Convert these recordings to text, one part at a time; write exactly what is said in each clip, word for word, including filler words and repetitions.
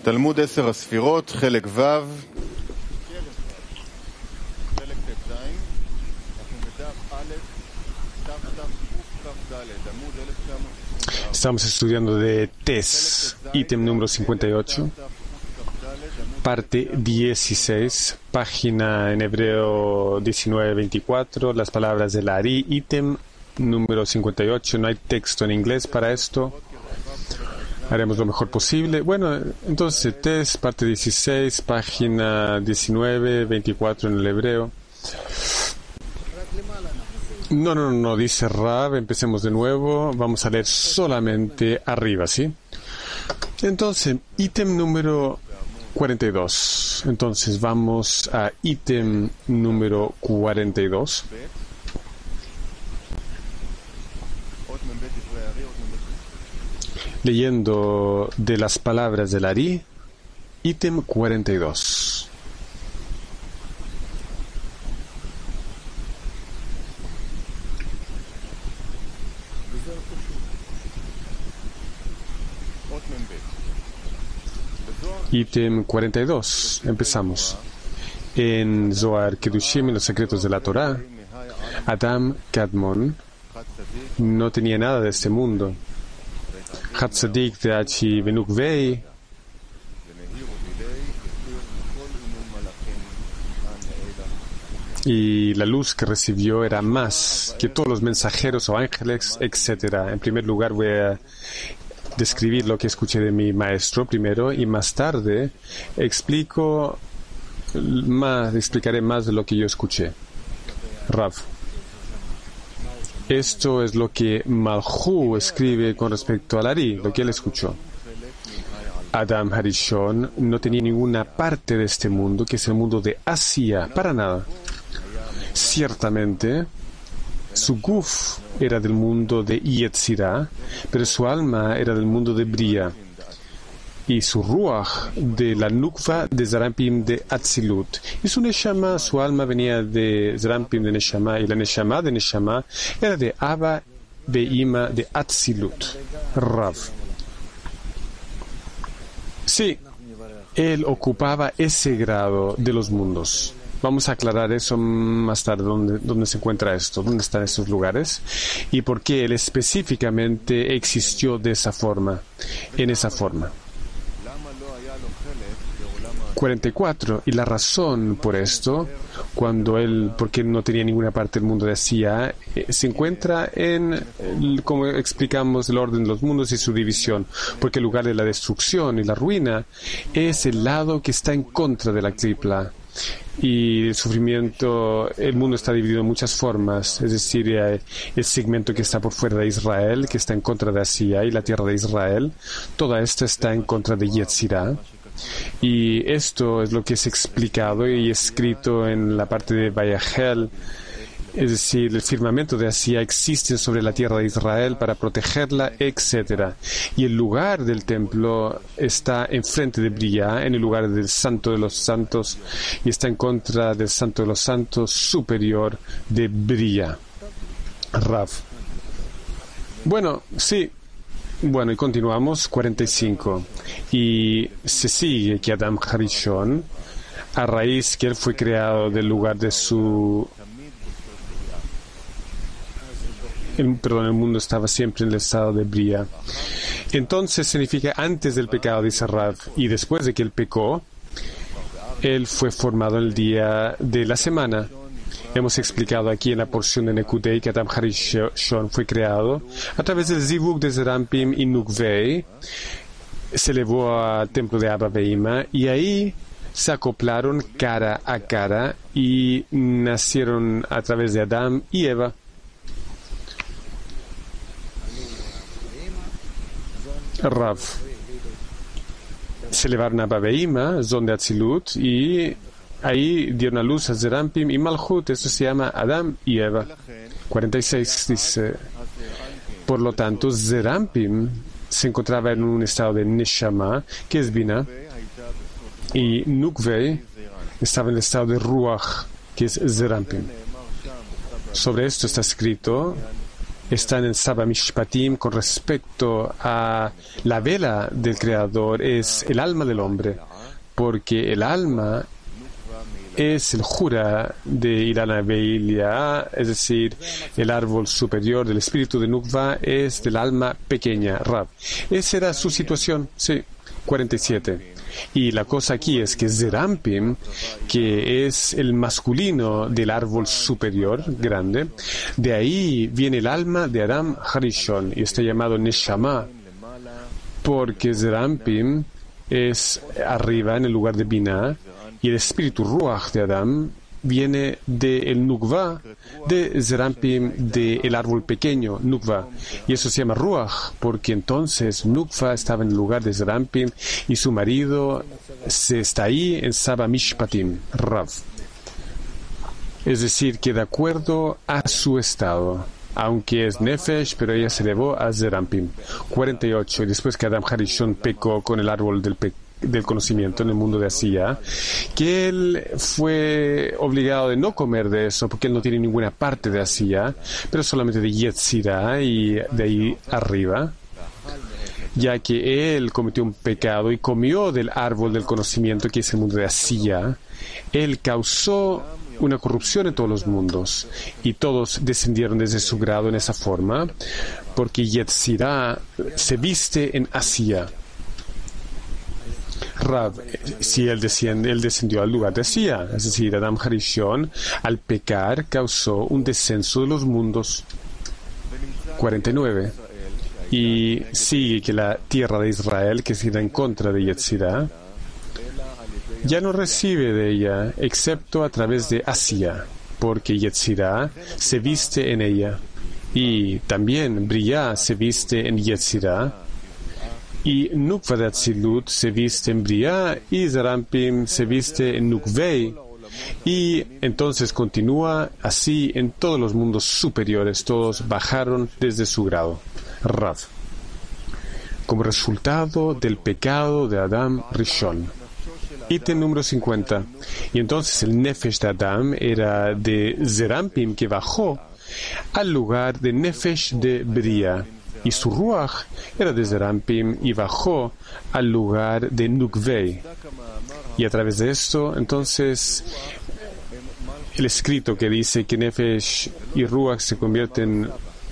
תלמוד עשר הספירות, חלק ו', חלק ט"ז, אנחנו בדף א', תתק"ד, עמוד אלף תשע מאות עשרים וארבע. Estamos estudiando de Tes, ítem número cincuenta y ocho, parte dieciséis, página en hebreo diecinueve veinticuatro, las palabras del Ari, ítem número cincuenta y ocho. No hay texto en inglés para esto. Haremos lo mejor posible. Bueno, entonces Tes, parte dieciséis, página diecinueve veinticuatro en el hebreo. No, no, no, dice Rab, empecemos de nuevo, vamos a leer solamente arriba, ¿sí? Entonces, ítem número cuarenta y dos. Entonces, vamos a ítem número cuarenta y dos. Leyendo de las palabras del Ari, ítem cuarenta y dos. Ítem cuarenta y dos. Empezamos. En Zohar Kedushim, en los secretos de la Torá, Adam Kadmon no tenía nada de este mundo. Hatzadik de Achi Benukvei y la luz que recibió era más que todos los mensajeros o ángeles, etcétera. En primer lugar voy a describir lo que escuché de mi maestro primero y más tarde explico más, explicaré más de lo que yo escuché. Rav. Esto es lo que Malhu escribe con respecto al Ari, lo que él escuchó. Adam Harishon no tenía ninguna parte de este mundo, que es el mundo de Asia, para nada. Ciertamente, su guf era del mundo de Yetzirah, pero su alma era del mundo de Bria. Y su ruach de la nukva de Zerampim de Atzilut. Y su neshama, su alma venía de Zerampim de Neshama, y la neshama de Neshama era de Abba Beima de Atzilut. Rav. Sí, él ocupaba ese grado de los mundos. Vamos a aclarar eso más tarde, dónde, dónde se encuentra esto, dónde están estos lugares y por qué él específicamente existió de esa forma, en esa forma. cuarenta y cuatro. Y la razón por esto, cuando él, porque no tenía ninguna parte del mundo de Asia, eh, se encuentra en, el, como explicamos, el orden de los mundos y su división, porque el lugar de la destrucción y la ruina es el lado que está en contra de la tripla. Y el sufrimiento, el mundo está dividido en muchas formas, es decir, eh, el segmento que está por fuera de Israel, que está en contra de Asia, y la tierra de Israel, toda esta está en contra de Yetzirah. Y esto es lo que es explicado y escrito en la parte de Vayahel, es decir, el firmamento de Asia existe sobre la tierra de Israel para protegerla, etcétera. Y el lugar del templo está enfrente de Bria, en el lugar del Santo de los Santos, y está en contra del Santo de los Santos superior de Bria. Rav. Bueno, sí. Bueno, y continuamos, cuarenta y cinco. Y se sigue que Adam Harishon, a raíz que él fue creado del lugar de su... El, perdón, el mundo estaba siempre en el estado de Bria. Entonces significa antes del pecado, dice Rav, y después de que él pecó, él fue formado el día de la semana. Hemos explicado aquí en la porción de Nekudei que Adam Harishon fue creado a través del Zivug de Zerampim y Nukvei. Se elevó al templo de Abba Beima y ahí se acoplaron cara a cara y nacieron a través de Adán y Eva. Rav. Se elevaron a Abba Beima, zon de Atzilut, y ahí dieron a luz a Zerampim y Malhut. Esto se llama Adán y Eva. cuarenta y seis dice, por lo tanto, Zerampim se encontraba en un estado de Neshama, que es Bina, y Nukvei estaba en el estado de Ruach, que es Zerampim. Sobre esto está escrito están en Saba Mishpatim con respecto a la vela del Creador, es el alma del hombre, porque el alma es el jura de Irana Beilia, es decir, el árbol superior del espíritu de Nukva es del alma pequeña, Rab. Esa era su situación, sí, cuarenta y siete. Y la cosa aquí es que Zerampim, que es el masculino del árbol superior, grande, de ahí viene el alma de Adam Harishon, y está llamado Neshama, porque Zerampim es arriba en el lugar de Binah, y el espíritu Ruach de Adam viene del Nukva, de Zerampim, del árbol pequeño, Nukva. Y eso se llama Ruach, porque entonces Nukva estaba en el lugar de Zerampim y su marido se está ahí en Saba Mishpatim, Rav. Es decir, que de acuerdo a su estado, aunque es Nefesh, pero ella se elevó a Zerampim. cuarenta y ocho. Y después que Adam Harishon pecó con el árbol del pecado, del conocimiento en el mundo de Asía, que él fue obligado de no comer de eso porque él no tiene ninguna parte de Asía, pero solamente de Yetzirah y de ahí arriba, ya que él cometió un pecado y comió del árbol del conocimiento que es el mundo de Asía. Él causó una corrupción en todos los mundos y todos descendieron desde su grado en esa forma porque Yetzirah se viste en Asía. Rav, si él desciende, él descendió al lugar de Asía, es decir, Adam Harishon, al pecar, causó un descenso de los mundos. cuarenta y nueve. Y sigue que la tierra de Israel, que se da en contra de Yetzirah, ya no recibe de ella, excepto a través de Asía, porque Yetzirah se viste en ella. Y también Briah se viste en Yetzirah. Y Nukva de Atzilut se viste en Briah y Zerampim se viste en Nukvei. Y entonces continúa así en todos los mundos superiores. Todos bajaron desde su grado. Rav. Como resultado del pecado de Adam Rishon. Ítem número cincuenta. Y entonces el Nefesh de Adam era de Zerampim que bajó al lugar de Nefesh de Briah. Y su Ruach era de Zerampim y bajó al lugar de Nukvei. Y a través de esto, entonces, el escrito que dice que Nefesh y Ruach se convierten,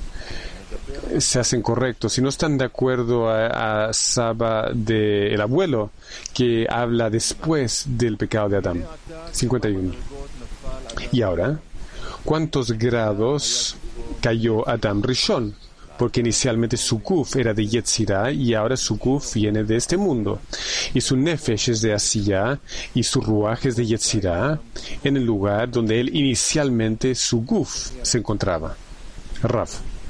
se hacen correctos, y no están de acuerdo a, a Saba del abuelo, que habla después del pecado de Adán. cincuenta y uno. Y ahora, ¿cuántos grados cayó Adam Rishon? Porque inicialmente su Kuf era de Yetzirah y ahora su Kuf viene de este mundo. Y su Nefesh es de Asiyah y su Ruach es de Yetzirah, en el lugar donde él inicialmente su Kuf se encontraba. Rav.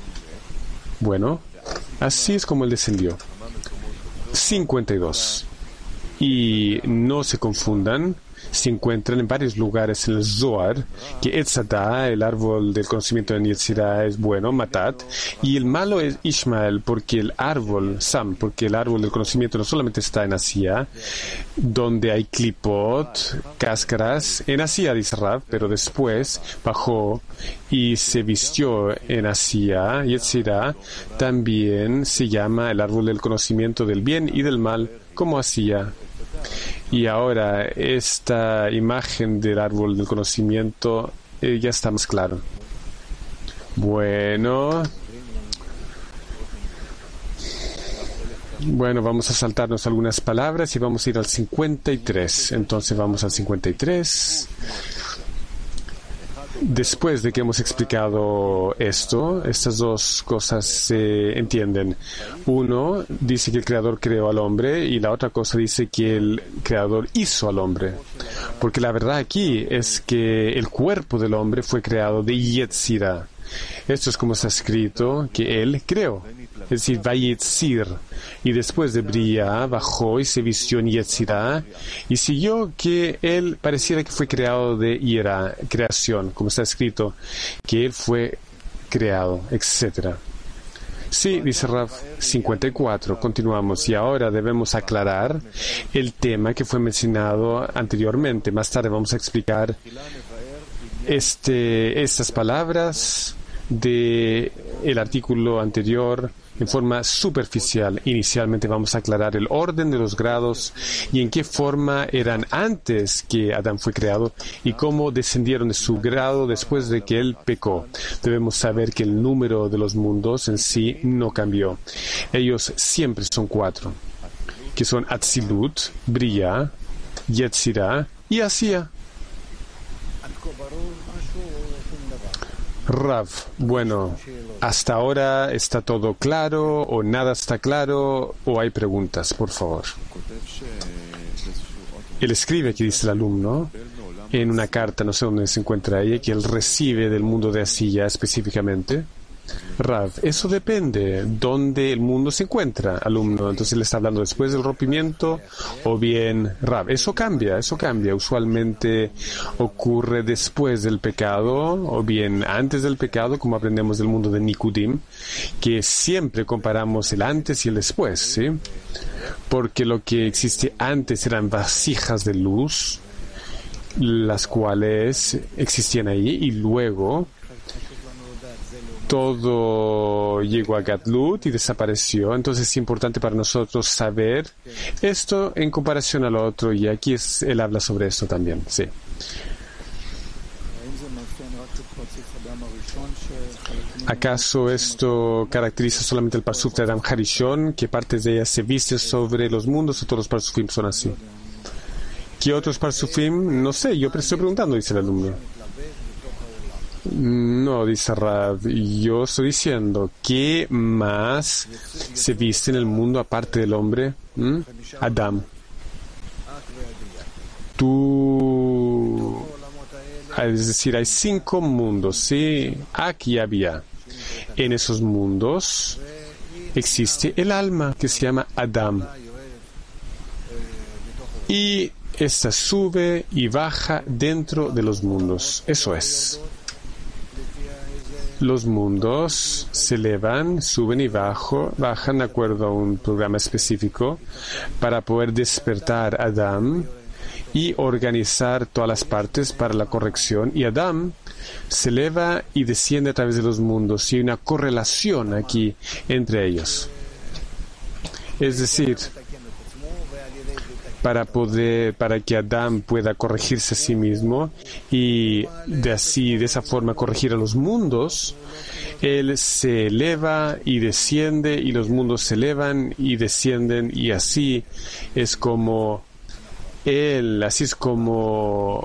Bueno, así es como él descendió. cincuenta y dos. Y no se confundan, se encuentran en varios lugares en el Zohar, que Etzadah, el árbol del conocimiento de Yetzirah, es bueno, Matat, y el malo es Ishmael, porque el árbol, Sam, porque el árbol del conocimiento no solamente está en Asía, donde hay clipot, cáscaras, en Asía, dice Rav, pero después bajó y se vistió en Asía, Yetzirah, también se llama el árbol del conocimiento del bien y del mal, como Asía. Y ahora esta imagen del árbol del conocimiento eh, ya está más claro. Bueno. Bueno, vamos a saltarnos algunas palabras y vamos a ir al cincuenta y tres. Entonces vamos al cincuenta y tres. Después de que hemos explicado esto, estas dos cosas se entienden. Uno dice que el Creador creó al hombre y la otra cosa dice que el Creador hizo al hombre. Porque la verdad aquí es que el cuerpo del hombre fue creado de Yetzirah. Esto es como está escrito, que él creó. Es decir, Vayetzir. Y después de Briah bajó y se vistió en Yetzirah y siguió que él pareciera que fue creado de Yera, creación, como está escrito, que él fue creado, etcétera. Sí, dice Rav, cincuenta y cuatro, continuamos. Y ahora debemos aclarar el tema que fue mencionado anteriormente. Más tarde vamos a explicar este, estas palabras de el artículo anterior en forma superficial. Inicialmente vamos a aclarar el orden de los grados y en qué forma eran antes que Adán fue creado y cómo descendieron de su grado después de que él pecó. Debemos saber que el número de los mundos en sí no cambió. Ellos siempre son cuatro, que son Atzilut, Bria, Yetzirah y Asía. Rav, bueno, hasta ahora está todo claro o nada está claro o hay preguntas, por favor. Él escribe, aquí dice el alumno, en una carta, no sé dónde se encuentra ella, que él recibe del mundo de Asía específicamente. Rav, eso depende dónde el mundo se encuentra, alumno. Entonces él está hablando después del rompimiento o bien, Rav, eso cambia, eso cambia. Usualmente ocurre después del pecado o bien antes del pecado, como aprendemos del mundo de Nikudim, que siempre comparamos el antes y el después, ¿sí? Porque lo que existe antes eran vasijas de luz, las cuales existían ahí y luego todo llegó a Gadlut y desapareció. Entonces es importante para nosotros saber esto en comparación al otro, y aquí es, él habla sobre esto también. Sí. ¿Acaso esto caracteriza solamente el Parsuf de Adam Harishon, que partes de ella se visten sobre los mundos, o todos los Parsufim son así? ¿Qué otros Parsufim? No sé, yo estoy preguntando, dice el alumno. No, dice Rav, yo estoy diciendo, ¿qué más se viste en el mundo aparte del hombre? ¿Mm? Adam. Tú, es decir, hay cinco mundos, ¿sí? Aquí había. En esos mundos existe el alma que se llama Adam. Y esta sube y baja dentro de los mundos. Eso es. Los mundos se elevan, suben y bajo, bajan de acuerdo a un programa específico para poder despertar a Adam y organizar todas las partes para la corrección. Y Adam se eleva y desciende a través de los mundos y hay una correlación aquí entre ellos. Es decir, para poder, para que Adán pueda corregirse a sí mismo y de así, de esa forma, corregir a los mundos, él se eleva y desciende y los mundos se elevan y descienden, y así es como él, así es como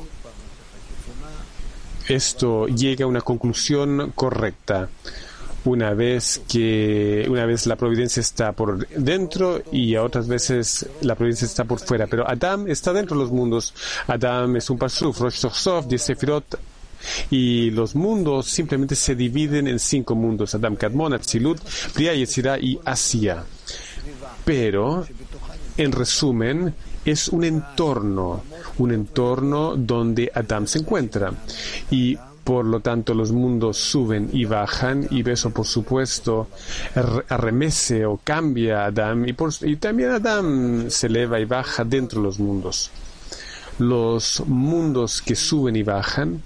esto llega a una conclusión correcta. Una vez que una vez la providencia está por dentro y a otras veces la providencia está por fuera, pero Adam está dentro de los mundos. Adam es un Parsuf, Rosh Sof, diez Sefirot, y los mundos simplemente se dividen en cinco mundos: Adam, Kadmon, Atzilut, Bria, Yetzirah y Asía. Pero, en resumen, es un entorno, un entorno donde Adam se encuentra, y por lo tanto los mundos suben y bajan, y eso por supuesto arremece o cambia a Adam, y, por, y también Adam se eleva y baja dentro de los mundos. Los mundos que suben y bajan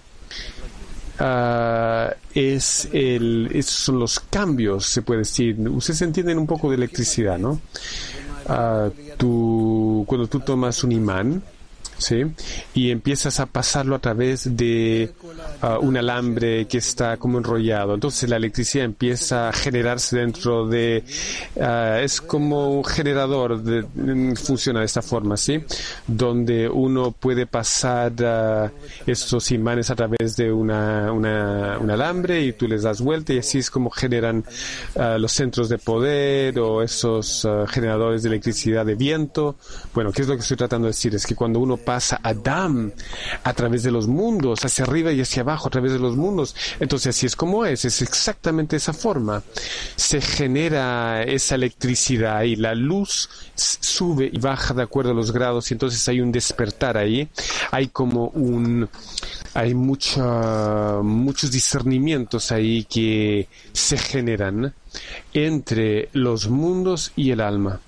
uh, es el, esos son los cambios, se puede decir. Ustedes entienden un poco de electricidad, ¿no? Uh, tú, cuando tú tomas un imán, ¿sí?, y empiezas a pasarlo a través de uh, un alambre que está como enrollado, entonces la electricidad empieza a generarse dentro de uh, es como un generador de, funciona de esta forma, ¿sí?, donde uno puede pasar uh, estos imanes a través de una, una, un alambre y tú les das vuelta, y así es como generan uh, los centros de poder o esos uh, generadores de electricidad de viento. Bueno, ¿qué es lo que estoy tratando de decir? Es que cuando uno pasa Adam a través de los mundos, hacia arriba y hacia abajo a través de los mundos, entonces así es como es, es exactamente esa forma. Se genera esa electricidad y la luz sube y baja de acuerdo a los grados, y entonces hay un despertar ahí, hay como un hay mucha, muchos discernimientos ahí que se generan entre los mundos y el alma.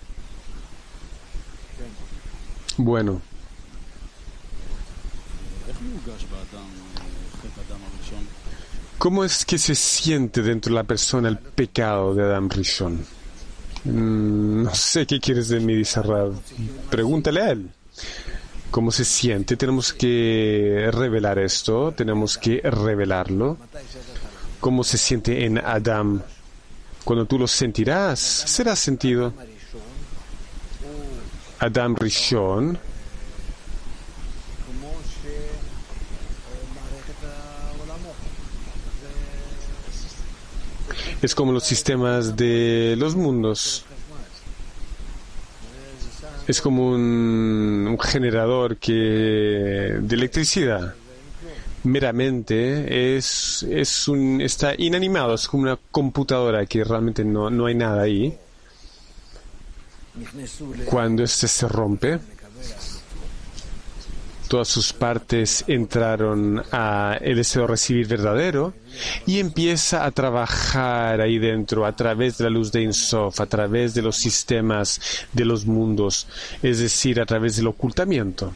Bueno, ¿Cómo es que se siente dentro de la persona el pecado de Adam Rishon? Mm, no sé qué quieres de mí, dice Rav. Pregúntale a él. ¿Cómo se siente? Tenemos que revelar esto, tenemos que revelarlo. ¿Cómo se siente en Adam? Cuando tú lo sentirás, será sentido. Adam Rishon es como los sistemas de los mundos. Es como un, un generador que, de electricidad. Meramente es, es un, está inanimado, es como una computadora que realmente no, no hay nada ahí. Cuando este se rompe, todas sus partes entraron a el deseo de recibir verdadero y empieza a trabajar ahí dentro a través de la luz de Ein Sof, a través de los sistemas de los mundos, es decir, a través del ocultamiento.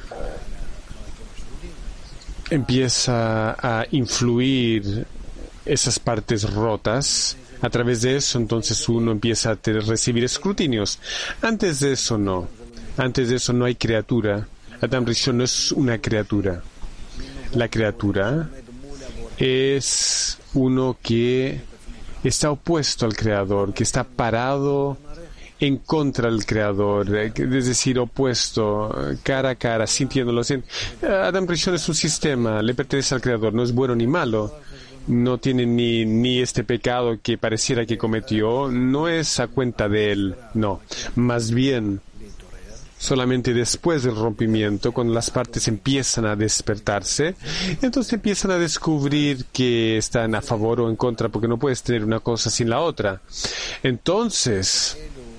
Empieza a influir esas partes rotas. A través de eso, entonces, uno empieza a tener, recibir escrutinios. Antes de eso, no. Antes de eso, no hay criatura. Adam Rishon no es una criatura. La criatura es uno que está opuesto al Creador, que está parado en contra del Creador, es decir, opuesto, cara a cara, sintiéndolo. Adam Rishon es un sistema, le pertenece al Creador, no es bueno ni malo. No tiene ni, ni este pecado que pareciera que cometió, no es a cuenta de él, no. Más bien, solamente después del rompimiento, cuando las partes empiezan a despertarse, entonces empiezan a descubrir que están a favor o en contra, porque no puedes tener una cosa sin la otra. Entonces,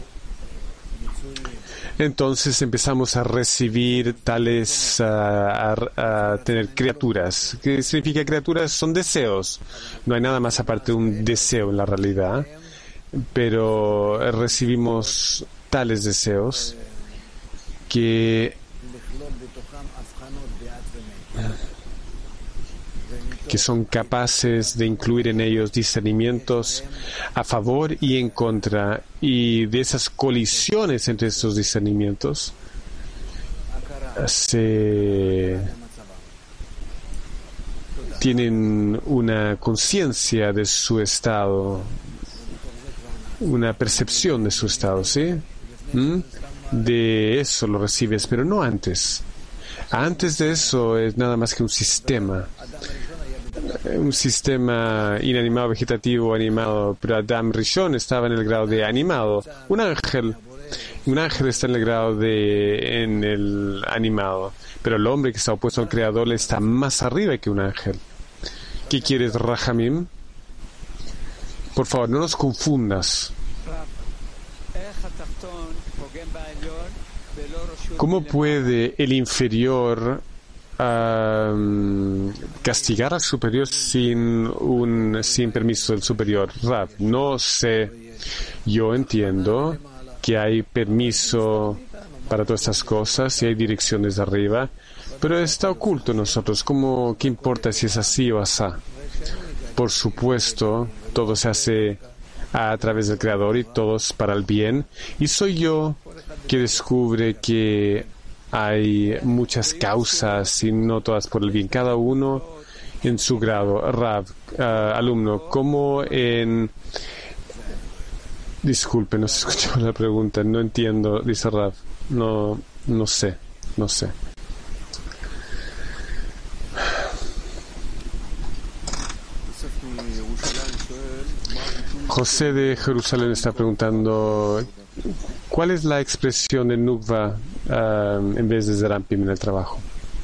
entonces empezamos a recibir tales, a, a, a tener criaturas. ¿Qué significa criaturas? Son deseos. No hay nada más aparte de un deseo en la realidad, pero recibimos tales deseos que que son capaces de incluir en ellos discernimientos a favor y en contra, y de esas colisiones entre estos discernimientos se tienen una conciencia de su estado, una percepción de su estado, ¿sí? ¿Mm? De eso lo recibes, pero no antes. Antes de eso es nada más que un sistema. Un sistema inanimado, vegetativo, animado. Pero Adam Rishon estaba en el grado de animado. Un ángel. Un ángel está en el grado de en el animado. Pero el hombre que está opuesto al Creador está más arriba que un ángel. ¿Qué quieres, Rahamim? Por favor, no nos confundas. ¿Cómo puede el inferior uh, castigar al superior sin un sin permiso del superior? Rav, no sé. Yo entiendo que hay permiso para todas estas cosas y hay direcciones de arriba, pero está oculto en nosotros. ¿Cómo, qué importa si es así o asá? Por supuesto, todo se hace a través del Creador y todos para el bien, y soy yo que descubre que hay muchas causas y no todas por el bien, cada uno en su grado. Rav, uh, alumno, ¿cómo en... Disculpe, no se escuchó la pregunta, no entiendo, dice Rav, no, no sé, no sé. José de Jerusalén está preguntando, ¿cuál es la expresión de Nukva uh, en vez de Zerampim en el trabajo?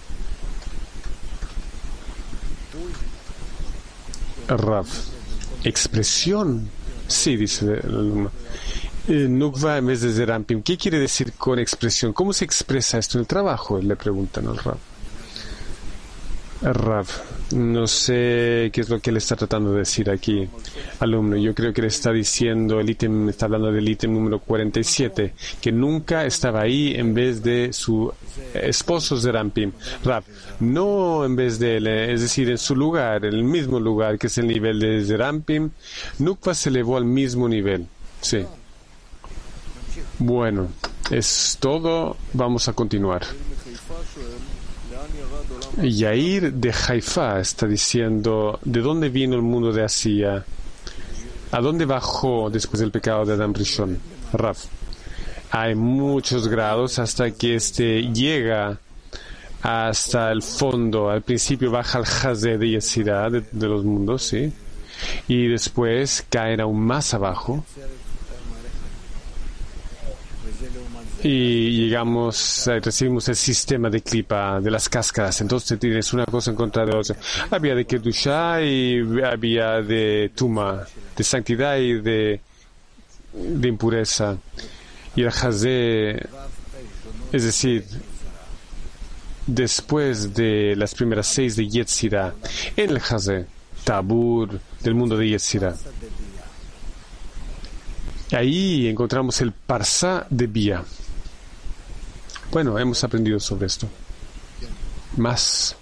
Rav, ¿expresión? Sí, dice el alumno. Eh, Nukva en vez de Zerampim. ¿Qué quiere decir con expresión? ¿Cómo se expresa esto en el trabajo? Le preguntan al Rav. Rav, no sé qué es lo que le está tratando de decir aquí, alumno. Yo creo que le está diciendo, el ítem, está hablando del ítem número cuarenta y siete, que nunca estaba ahí en vez de su esposo Zerampim. Rav, no en vez de él, es decir, en su lugar, en el mismo lugar que es el nivel de Zerampim, Nukva se elevó al mismo nivel. Sí. Bueno, es todo. Vamos a continuar. Yair de Haifa está diciendo, ¿de dónde vino el mundo de Asia? ¿A dónde bajó después del pecado de Adam Rishon? Rav, hay muchos grados hasta que este llega hasta el fondo. Al principio baja al Hazé de Yetzirah, de, de los mundos, ¿sí? Y después caen aún más abajo. Y llegamos, recibimos el sistema de clipa de las cáscaras. Entonces tienes una cosa en contra de otra. Había de Kedusha y había de Tuma, de santidad y de, de impureza. Y el Hazé, es decir, después de las primeras seis de Yetzirah, en el Hazé, Tabur, del mundo de Yetzirah. Ahí encontramos el Parsá de Bia. Bueno, hemos aprendido sobre esto. Más.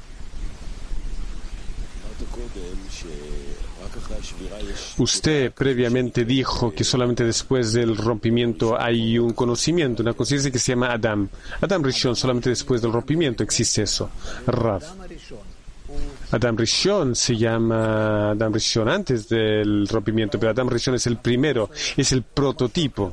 Usted previamente dijo que solamente después del rompimiento hay un conocimiento, una conciencia que se llama Adam. Adam Rishon, solamente después del rompimiento existe eso. Rav. Adam Rishon se llama Adam Rishon antes del rompimiento, pero Adam Rishon es el primero, es el prototipo.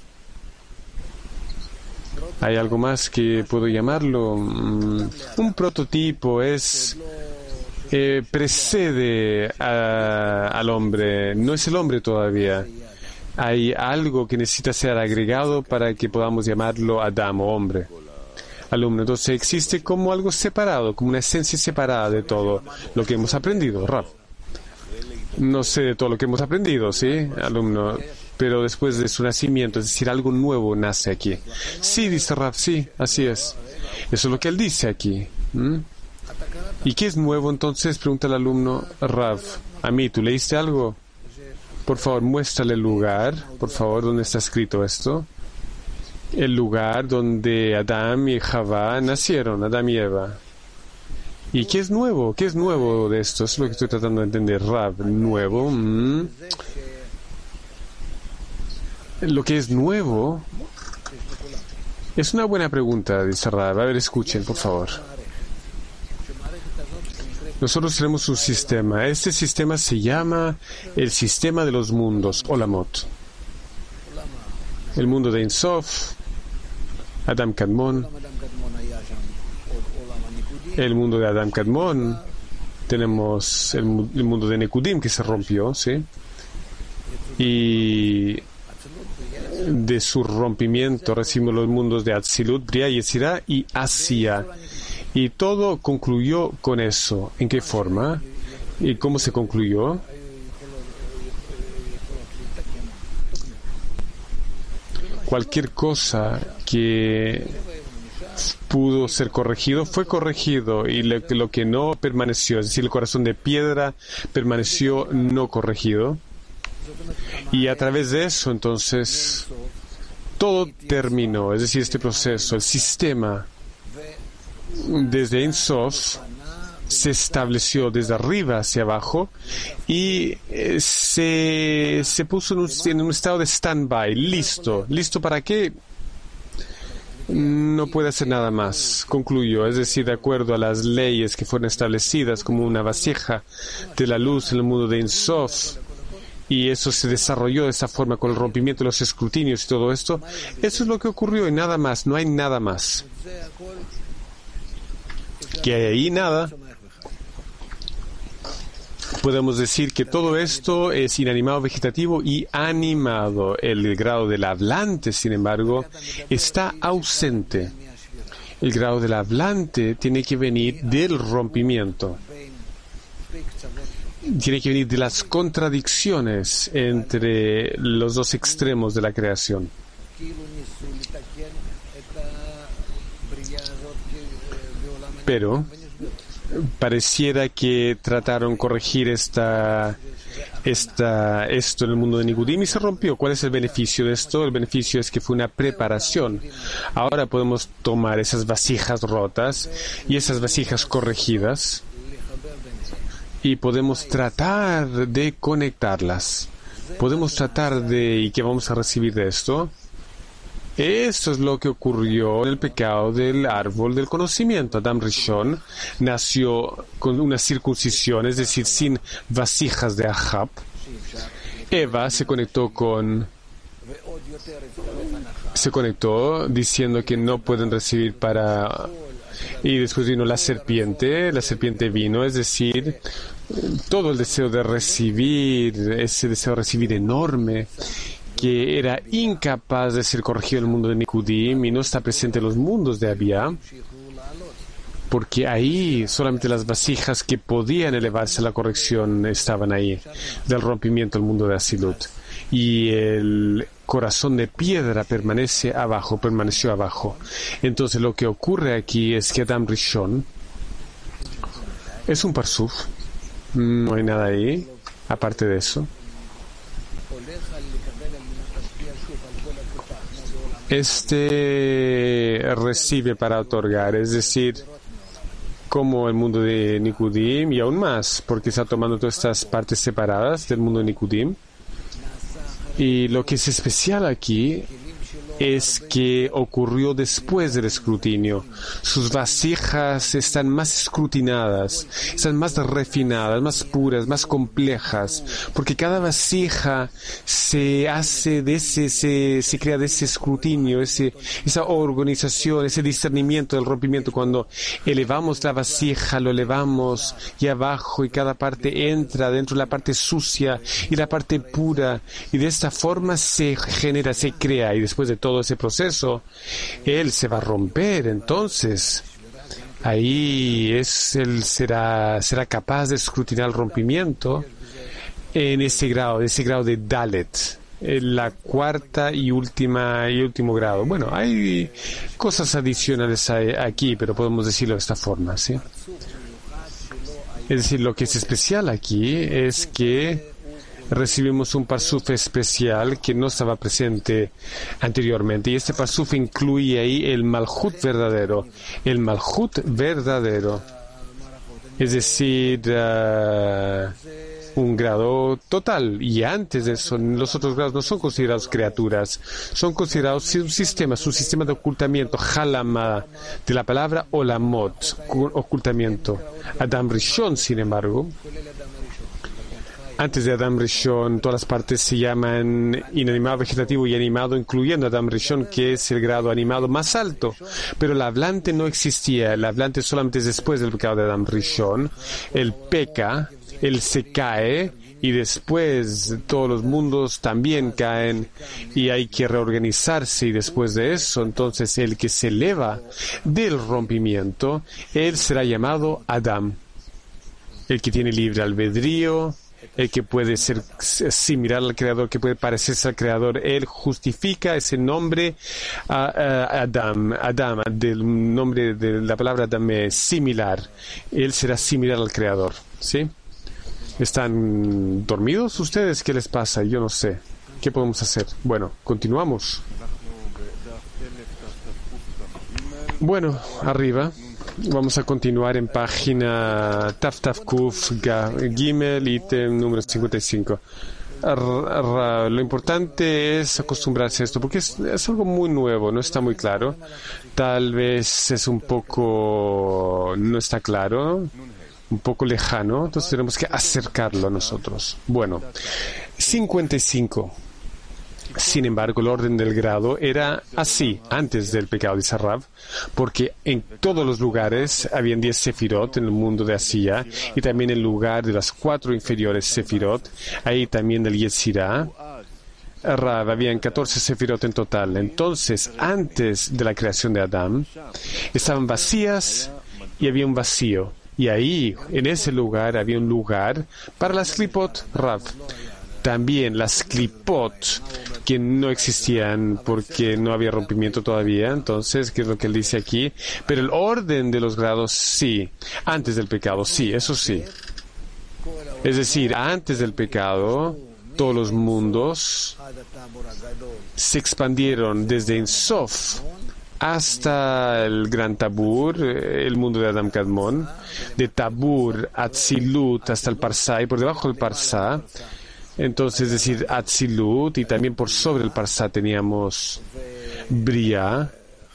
¿Hay algo más que puedo llamarlo? Un prototipo es eh, precede a, al hombre, no es el hombre todavía. Hay algo que necesita ser agregado para que podamos llamarlo Adam o hombre. Alumno, entonces existe como algo separado, como una esencia separada de todo lo que hemos aprendido. Rav, no sé de todo lo que hemos aprendido, ¿sí, alumno? Pero después de su nacimiento, es decir, algo nuevo nace aquí. Sí, dice Rav, sí, así es. Eso es lo que él dice aquí. ¿Mm? ¿Y qué es nuevo entonces? Pregunta el alumno. Rav, a mí, ¿tú leíste algo? Por favor, muéstrale el lugar, por favor, donde está escrito esto. El lugar donde Adán y Javá nacieron, Adán y Eva. ¿Y qué es nuevo? ¿Qué es nuevo de esto? Eso es lo que estoy tratando de entender. Rav, nuevo. ¿Mm? Lo que es nuevo es una buena pregunta, dice Rav. A ver, escuchen, por favor. Nosotros tenemos un sistema. Este sistema se llama el sistema de los mundos, Olamot. El mundo de Ein Sof, Adam Kadmon. El mundo de Adam Kadmon. Tenemos el, el mundo de Nekudim que se rompió, ¿sí? Y de su rompimiento recibimos los mundos de Atzilut, Bria, Yetzirah y Asia. Y todo concluyó con eso. ¿En qué forma? ¿Y cómo se concluyó? Cualquier cosa que pudo ser corregido, fue corregido, y lo, lo que no permaneció, es decir, el corazón de piedra permaneció no corregido. Y a través de eso, entonces, todo terminó, es decir, este proceso, el sistema, desde Ein Sof, se estableció desde arriba hacia abajo y eh, se, se puso en un, en un estado de stand-by, listo. ¿Listo para qué? No puede hacer nada más. Concluyó, es decir, de acuerdo a las leyes que fueron establecidas como una vasija de la luz en el mundo de Ein Sof, y eso se desarrolló de esa forma con el rompimiento de los escrutinios y todo esto. Eso es lo que ocurrió y nada más, no hay nada más. ¿Qué hay ahí? Nada. Podemos decir que todo esto es inanimado, vegetativo y animado. El grado del hablante, sin embargo, está ausente. El grado del hablante tiene que venir del rompimiento. Tiene que venir de las contradicciones entre los dos extremos de la creación. Pero pareciera que trataron corregir esta, esta, esto en el mundo de Nikudim y se rompió. ¿Cuál es el beneficio de esto? El beneficio es que fue una preparación. Ahora podemos tomar esas vasijas rotas y esas vasijas corregidas y podemos tratar de conectarlas. Podemos tratar de... ¿Y qué vamos a recibir de esto? Eso es lo que ocurrió en el pecado del árbol del conocimiento. Adam Rishon nació con una circuncisión, es decir, sin vasijas de Ahab. Eva se conectó con... Se conectó diciendo que no pueden recibir para... Y después vino la serpiente, la serpiente vino, es decir, todo el deseo de recibir, ese deseo de recibir enorme, que era incapaz de ser corregido en el mundo de Nikudim y no está presente en los mundos de Abia, porque ahí solamente las vasijas que podían elevarse a la corrección estaban ahí, del rompimiento del mundo de Asilut. Y el corazón de piedra permanece abajo, permaneció abajo. Entonces lo que ocurre aquí es que Adam Rishon es un parsuf, no hay nada ahí, aparte de eso. Este recibe para otorgar, es decir, como el mundo de Nikudim y aún más, porque está tomando todas estas partes separadas del mundo de Nikudim. Y lo que es especial aquí es que ocurrió después del escrutinio. Sus vasijas están más escrutinadas, están más refinadas, más puras, más complejas, porque cada vasija se hace de ese, se, se crea de ese escrutinio, ese, esa organización, ese discernimiento del rompimiento. Cuando elevamos la vasija, lo elevamos y abajo, y cada parte entra dentro de la parte sucia y la parte pura, y de esta forma se genera, se crea, y después de todo ese proceso, él se va a romper. Entonces, ahí es, él será, será capaz de escrutinar el rompimiento en ese grado, ese grado de Dalet, en la cuarta y última y último grado. Bueno, hay cosas adicionales aquí, pero podemos decirlo de esta forma, ¿sí? Es decir, lo que es especial aquí es que recibimos un parsuf especial que no estaba presente anteriormente, y este parsuf incluye ahí el Malhut verdadero, el Malhut verdadero, es decir, uh, un grado total, y antes de eso los otros grados no son considerados criaturas, son considerados un sistema, es un sistema de ocultamiento, halama, de la palabra olamot, ocultamiento. Adam Rishon, sin embargo, antes de Adam Rishon, todas las partes se llaman inanimado, vegetativo y animado, incluyendo Adam Rishon, que es el grado animado más alto. Pero el hablante no existía. El hablante solamente es después del pecado de Adam Rishon. Él peca, él se cae, y después todos los mundos también caen, y hay que reorganizarse. Y después de eso, entonces, el que se eleva del rompimiento, él será llamado Adam. El que tiene libre albedrío, el que puede ser similar al Creador, que puede parecerse al Creador, él justifica ese nombre a, a Adam, Adam, del nombre de la palabra Adam es similar, él será similar al Creador, ¿sí? ¿Están dormidos ustedes? ¿Qué les pasa? Yo no sé. ¿Qué podemos hacer? Bueno, continuamos. Bueno, arriba. Vamos a continuar en página Taf Taf Kuf Gimel, ítem número cincuenta y cinco. Lo importante es acostumbrarse a esto, porque es, es algo muy nuevo, no está muy claro. Tal vez es un poco, no está claro, un poco lejano, entonces tenemos que acercarlo a nosotros. Bueno, cincuenta y cinco. Sin embargo, el orden del grado era así antes del pecado de Sarraf, porque en todos los lugares habían diez sefirot en el mundo de Asía, y también en el lugar de las cuatro inferiores sefirot, ahí también del Yetzirah, Rav, habían catorce sefirot en total. Entonces, antes de la creación de Adán, estaban vacías y había un vacío. Y ahí, en ese lugar, había un lugar para las klipot, Rav. También las Klipot, que no existían porque no había rompimiento todavía. Entonces, ¿qué es lo que él dice aquí? Pero el orden de los grados, sí. Antes del pecado, sí, eso sí. Es decir, antes del pecado, todos los mundos se expandieron desde Ein Sof hasta el Gran Tabur, el mundo de Adam Kadmon, de Tabur, Atzilut, hasta el Parsá, y por debajo del Parsá, entonces, es decir, Atzilut, y también por sobre el Parsá teníamos Bria,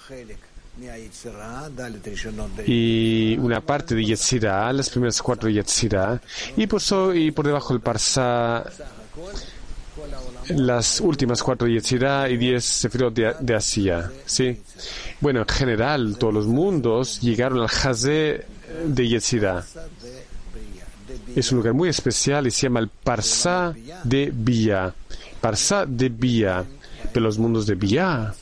y una parte de Yetzirah, las primeras cuatro de Yetzirah, y por, so, y por debajo del Parsá, las últimas cuatro de Yetzirah y diez Sefirot de, de Asiya, ¿sí? Bueno, en general, todos los mundos llegaron al Hazé de Yetzirah. Es un lugar muy especial y se llama el Parsá de Bia. Parsá de Bia. Pero los mundos de Bia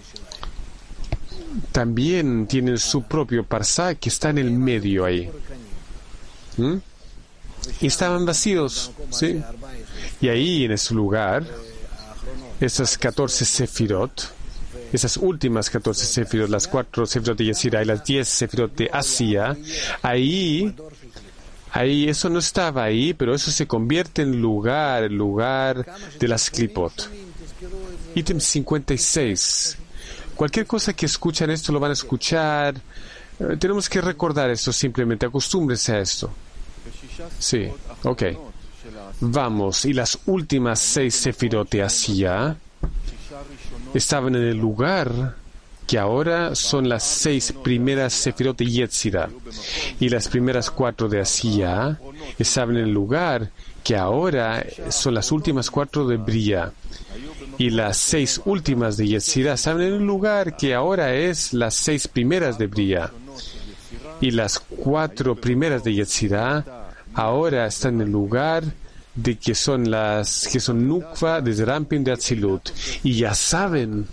también tienen su propio Parsá que está en el medio ahí. ¿Mm? Y estaban vacíos, ¿sí? Y ahí, en ese lugar, esas catorce Sefirot, esas últimas catorce Sefirot, las cuatro Sefirot de Yetzirah y las diez Sefirot de Asiya, ahí, ahí, eso no estaba ahí, pero eso se convierte en lugar, el lugar de las Klipot. Ítem cincuenta y seis. Cualquier cosa que escuchan esto lo van a escuchar. Eh, tenemos que recordar esto simplemente, acostúmbrense a esto. Sí, ok. Vamos, y las últimas seis Sefirot de Asiya estaban en el lugar que ahora son las seis primeras Sefirot de Yetzirah, y las primeras cuatro de Asiya estaban en el lugar que ahora son las últimas cuatro de Bria, y las seis últimas de Yetzirah estaban en el lugar que ahora es las seis primeras de Bria, y las cuatro primeras de Yetzirah ahora están en el lugar de que son las que son Nukva de Zerampin de Atzilut, y ya saben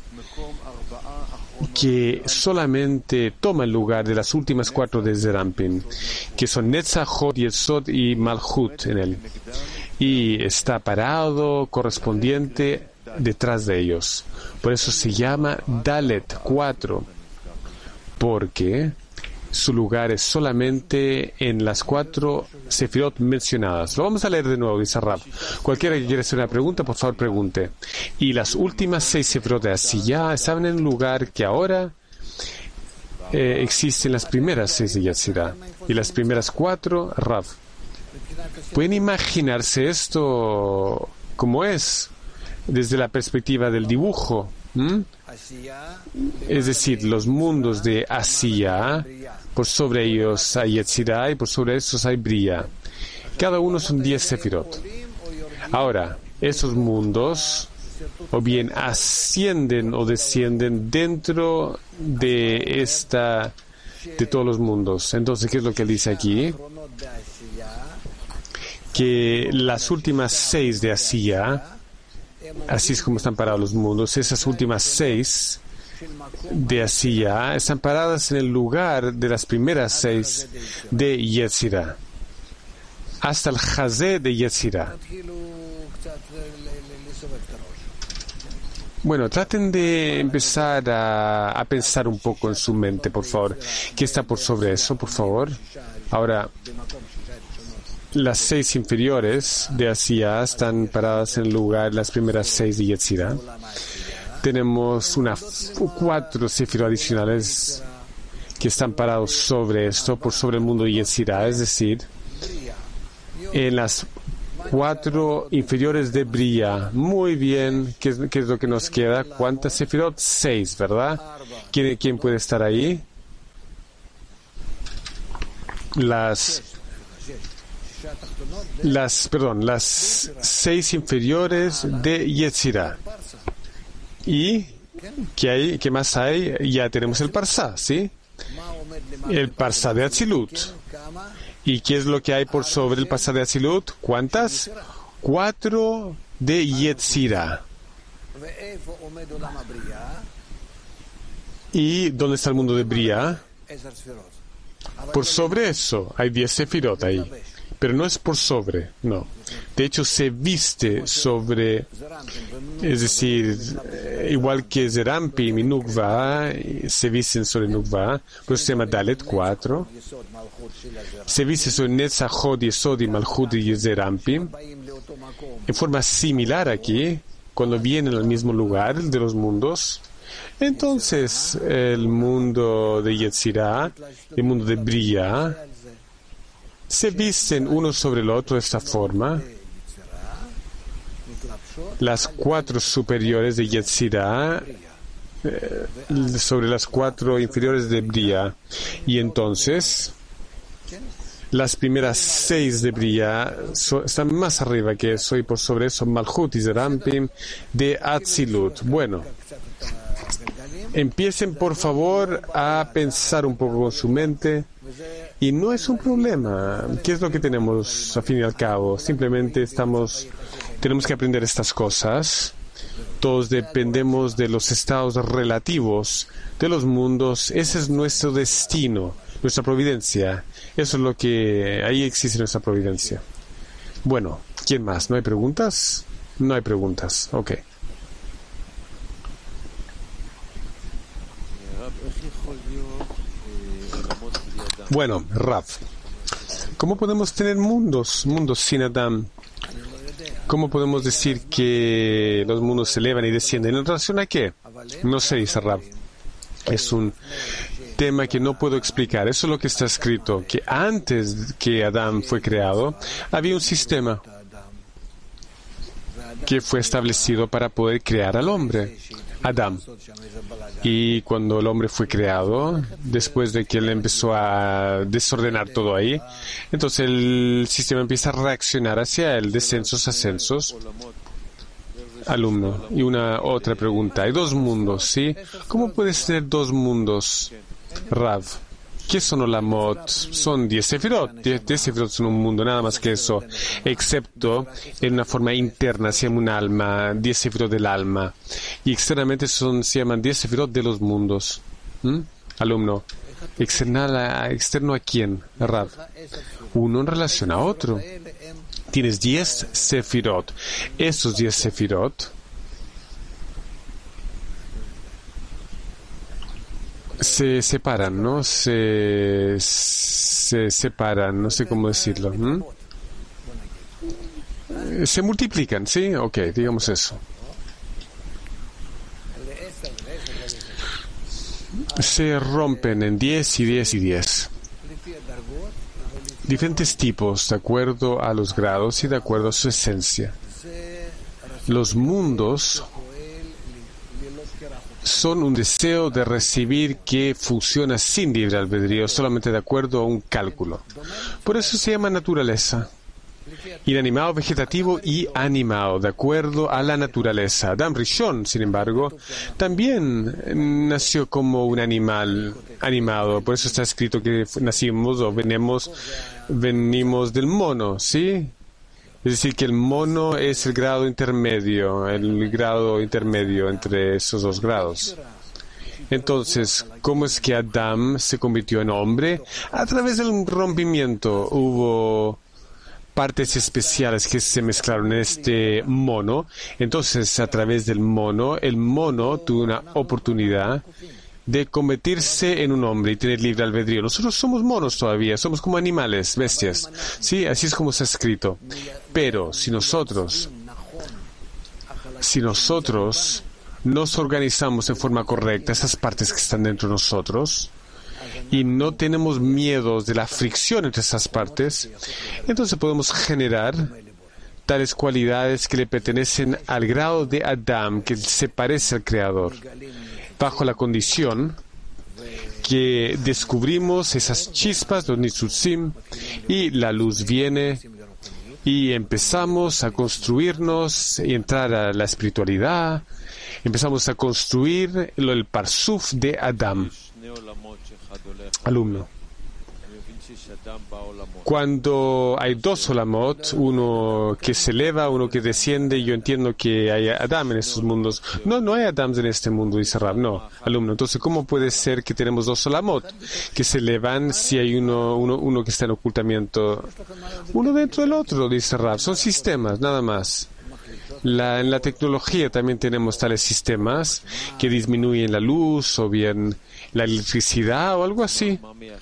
que solamente toma el lugar de las últimas cuatro de Zerampin, que son Netzach, Hod, Yesod y Malchut en él, y está parado correspondiente detrás de ellos. Por eso se llama Dalet cuatro, porque su lugar es solamente en las cuatro Sefirot mencionadas. Lo vamos a leer de nuevo, dice Rab. Cualquiera que quiera hacer una pregunta, por favor pregunte. Y las últimas seis Sefirot de Asiya estaban en un lugar que ahora eh, existen las primeras seis de Yetzirah. Y las primeras cuatro, Rab. ¿Pueden imaginarse esto como es desde la perspectiva del dibujo? ¿Mm? Es decir, los mundos de Asiya, por sobre ellos hay Yetzirah y por sobre esos hay Bria. Cada uno son diez Sefirot. Ahora, esos mundos o bien ascienden o descienden dentro de esta, de todos los mundos. Entonces, ¿qué es lo que él dice aquí? Que las últimas seis de Asiya, así es como están parados los mundos, esas últimas seis de Asiya están paradas en el lugar de las primeras seis de Yetzirah, hasta el Hazé de Yetzirah. Bueno, traten de empezar a, a pensar un poco en su mente, por favor. ¿Qué está por sobre eso, por favor? Ahora, las seis inferiores de Asiya están paradas en el lugar de las primeras seis de Yetzirah. Tenemos una, cuatro Sefirot adicionales que están parados sobre esto, por sobre el mundo de Yetzirah, es decir, en las cuatro inferiores de Bria. Muy bien, ¿qué es, qué es lo que nos queda? ¿Cuántas Sefirot? Seis, ¿verdad? ¿Quién, quién puede estar ahí? Las... Las, perdón, las seis inferiores de Yetzirah. ¿Y qué hay? ¿Qué más hay? Ya tenemos el Parsá, ¿sí? El Parsá de Atzilut. ¿Y qué es lo que hay por sobre el Parsá de Atzilut? ¿Cuántas? Cuatro de Yetzirah. ¿Y dónde está el mundo de Bria? Por sobre eso hay diez Sefirot ahí. pero no es por sobre, no. De hecho, se viste sobre, es decir, igual que Zerampim y Nukva, se visten sobre Nukva, por eso se llama Dalet cuatro. Se viste sobre Netzachot, Yesod y Malchut y Zerampim. En forma similar aquí, cuando vienen al mismo lugar de los mundos, entonces el mundo de Yetzirah, el mundo de Bria, se visten uno sobre el otro de esta forma. Las cuatro superiores de Yetzirah eh, sobre las cuatro inferiores de Bria. Y entonces las primeras seis de Bria so, están más arriba que eso, y por sobre eso Malchut y Zerampim de Atzilut. Bueno, empiecen por favor a pensar un poco con su mente, y no es un problema. ¿Qué es lo que tenemos a fin y al cabo? Simplemente estamos, tenemos que aprender estas cosas. Todos dependemos de los estados relativos de los mundos. Ese es nuestro destino, nuestra providencia. Eso es lo que, ahí existe nuestra providencia. Bueno, ¿quién más? ¿No hay preguntas? No hay preguntas, ok. Bueno, Rav, ¿cómo podemos tener mundos, mundos sin Adam? ¿Cómo podemos decir que los mundos se elevan y descienden? ¿En relación a qué? No sé, dice Rav. Es un tema que no puedo explicar. Eso es lo que está escrito, que antes que Adán fue creado, había un sistema que fue establecido para poder crear al hombre, Adán. Y cuando el hombre fue creado, después de que él empezó a desordenar todo ahí, entonces el sistema empieza a reaccionar hacia él, descensos, ascensos. Alumno, y una otra pregunta. Hay dos mundos, ¿sí? ¿Cómo puedes tener dos mundos, Rav? ¿Qué son Olamot? Son diez sefirot. diez sefirot son un mundo, nada más que eso. Excepto en una forma interna, se llama un alma, diez sefirot del alma. Y externamente son, se llaman diez sefirot de los mundos. ¿Mm? Alumno, ¿external a, ¿externo a quién, Rav? Uno en relación a otro. Tienes diez sefirot. Esos diez sefirot se separan, ¿no? Se, se separan, no sé cómo decirlo. ¿Mm? Se multiplican, ¿sí? Ok, digamos eso. Se rompen en diez y diez y diez. Diferentes tipos, de acuerdo a los grados y de acuerdo a su esencia. Los mundos son un deseo de recibir que funciona sin libre albedrío, solamente de acuerdo a un cálculo. Por eso se llama naturaleza. Inanimado, vegetativo y animado, de acuerdo a la naturaleza. Adam Rishon, sin embargo, también nació como un animal animado. Por eso está escrito que nacimos o venimos, venimos del mono, ¿sí? Es decir, que el mono es el grado intermedio, el grado intermedio entre esos dos grados. Entonces, ¿cómo es que Adam se convirtió en hombre? A través del rompimiento hubo partes especiales que se mezclaron en este mono. Entonces, a través del mono, el mono tuvo una oportunidad de convertirse en un hombre y tener libre albedrío. Nosotros somos monos todavía, somos como animales, bestias. Sí, así es como está escrito. Pero si nosotros, si nosotros nos organizamos en forma correcta, esas partes que están dentro de nosotros, y no tenemos miedos de la fricción entre esas partes, entonces podemos generar tales cualidades que le pertenecen al grado de Adam, que se parece al Creador, bajo la condición que descubrimos esas chispas, los nitzutzim, y la luz viene y empezamos a construirnos y entrar a la espiritualidad. Empezamos a construir el parsuf de Adam. Alumno, Cuando hay dos Olamot, uno que se eleva, uno que desciende, yo entiendo que hay Adam en estos mundos. No, no hay Adams en este mundo, dice Rab. No, alumno. Entonces, ¿cómo puede ser que tenemos dos Olamot que se elevan si hay uno, uno, uno que está en ocultamiento? Uno dentro del otro, dice Rab. Son sistemas, nada más. La, en la tecnología también tenemos tales sistemas que disminuyen la luz o bien la electricidad o algo así.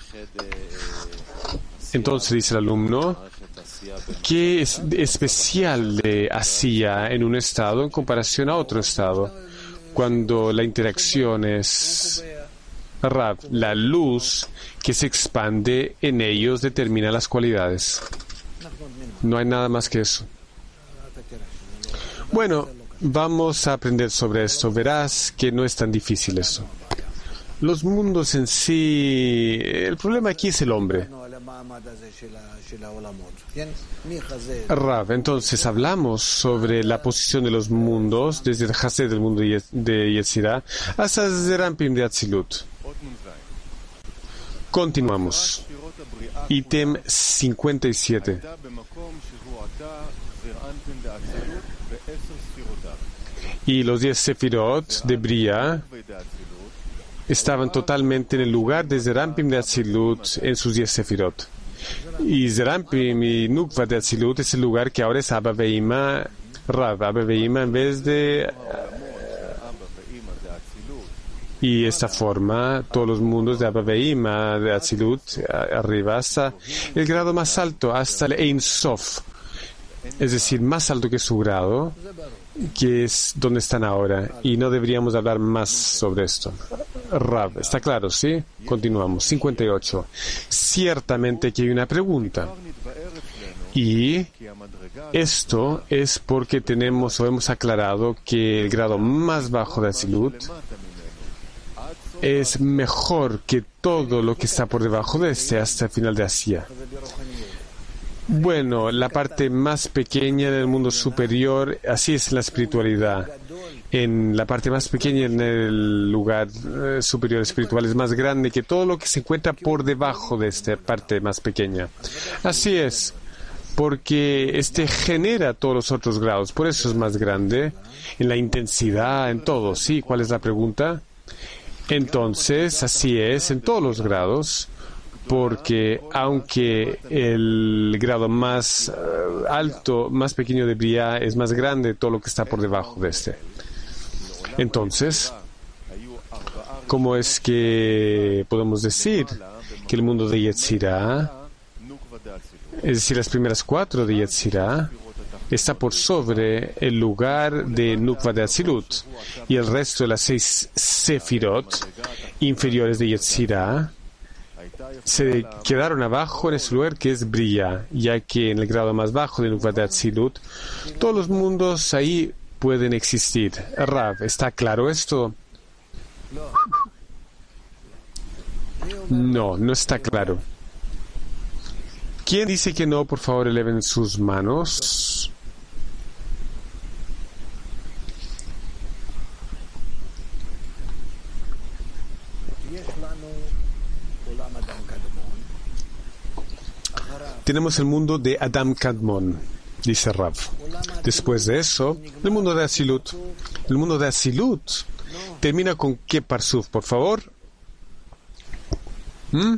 Entonces dice el alumno, ¿qué es especial de Asiya en un estado en comparación a otro estado? Cuando la interacción es Rab, la luz que se expande en ellos determina las cualidades. No hay nada más que eso. Bueno, vamos a aprender sobre esto. Verás que no es tan difícil eso. Los mundos en sí, el problema aquí es el hombre. Rav, entonces hablamos sobre la posición de los mundos desde el Hased del mundo de Yetzirah hasta Zerampim de Atzilut. Continuamos. Ítem cincuenta y siete. Y los diez Sefirot de Bria estaban totalmente en el lugar de Zerampim de Atzilut en sus diez Sefirot. Y Zerampim y Nukva de Atzilut es el lugar que ahora es Abba Veima, Rav, Abba Veima en vez de... Y esta forma, todos los mundos de Abba Veima, de Atzilut, arriba hasta el grado más alto, hasta el Ein Sof. Es decir, más alto que su grado, que es donde están ahora, y no deberíamos hablar más sobre esto. Rab, ¿está claro? ¿Sí? Continuamos. cincuenta y ocho. Ciertamente que hay una pregunta. Y esto es porque tenemos o hemos aclarado que el grado más bajo de Atzilut es mejor que todo lo que está por debajo de este hasta el final de Asia. Bueno, la parte más pequeña del mundo superior, así es la espiritualidad. En la parte más pequeña, en el lugar eh, superior espiritual, es más grande que todo lo que se encuentra por debajo de esta parte más pequeña. Así es, porque este genera todos los otros grados, por eso es más grande, en la intensidad, en todo. ¿Sí? ¿Cuál es la pregunta? Entonces, así es, en todos los grados. Porque aunque el grado más uh, alto, más pequeño de Bria es más grande, todo lo que está por debajo de este. Entonces, ¿cómo es que podemos decir que el mundo de Yetzirah, es decir, las primeras cuatro de Yetzirah, está por sobre el lugar de Nukva de Atzilut y el resto de las seis Sefirot inferiores de Yetzirah se quedaron abajo en ese lugar que es Bria, ya que en el grado más bajo de Nukva de Atzilut todos los mundos ahí pueden existir. Rav, ¿está claro esto? No, no está claro. ¿Quién dice que no? Por favor, eleven sus manos. Tenemos el mundo de Adam Kadmon, dice Rav. Después de eso, el mundo de Atzilut. El mundo de Atzilut termina con qué parsuf, por favor. ¿Mm?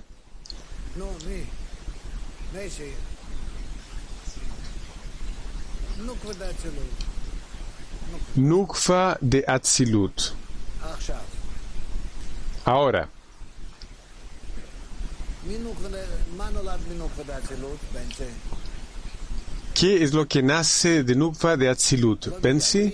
Nukva de Atzilut. Ahora. ¿Qué es lo que nace de Nukva de Atzilut? ¿Bensi?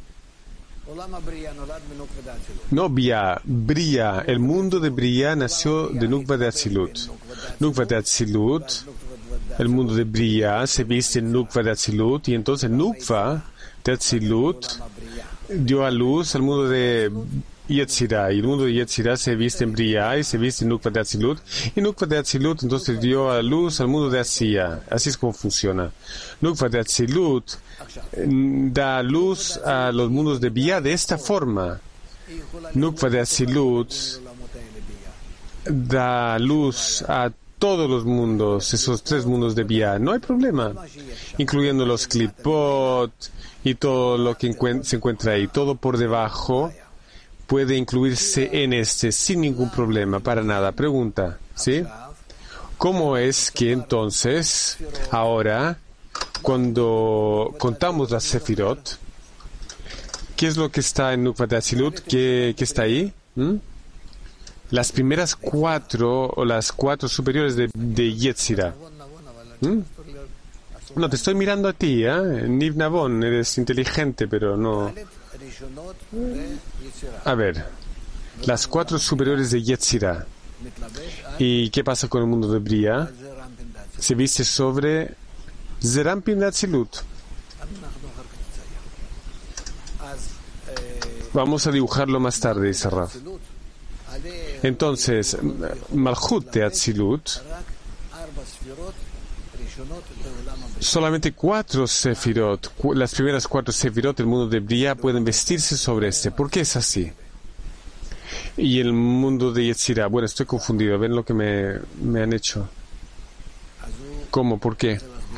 No, Bia. Bria. El mundo de Bria nació de Nukva de Atzilut. Nukva de Atzilut, el mundo de Bria se viste en Nukva de Atzilut, y entonces Nukva de Atzilut dio a luz al mundo de Yetzirah, y el mundo de Yetzirah se viste en Bria y se viste en Nukva de Atzilut, y Nukva de Atzilut entonces dio a luz al mundo de Asiya. Así es como funciona. Nukva de Atzilut da luz a los mundos de Bria de esta forma. Nukva de Atzilut da luz a todos los mundos, esos tres mundos de Bria, no hay problema, incluyendo los clipot y todo lo que encuent- se encuentra ahí, todo por debajo puede incluirse en este sin ningún problema, para nada. Pregunta, ¿sí? ¿Cómo es que entonces, ahora, cuando contamos las Sefirot, qué es lo que está en Nukva de Atzilut? ¿Qué, qué está ahí? ¿Mm? Las primeras cuatro, o las cuatro superiores de, de Yetzirah. ¿Mm? No, te estoy mirando a ti, ¿eh? Niv Navon, eres inteligente, pero no... A ver, las cuatro superiores de Yetzirah. ¿Y qué pasa con el mundo de Bria? Se viste sobre Zerampin de Atzilut. Vamos a dibujarlo más tarde, dice Raf. Entonces, Malchut de Atzilut, solamente cuatro Sefirot, cu- las primeras cuatro Sefirot del mundo de Bria pueden vestirse sobre este. ¿Por qué es así? Y el mundo de Yetzirah, bueno, estoy confundido, ven lo que me, me han hecho. ¿Cómo? ¿Por qué?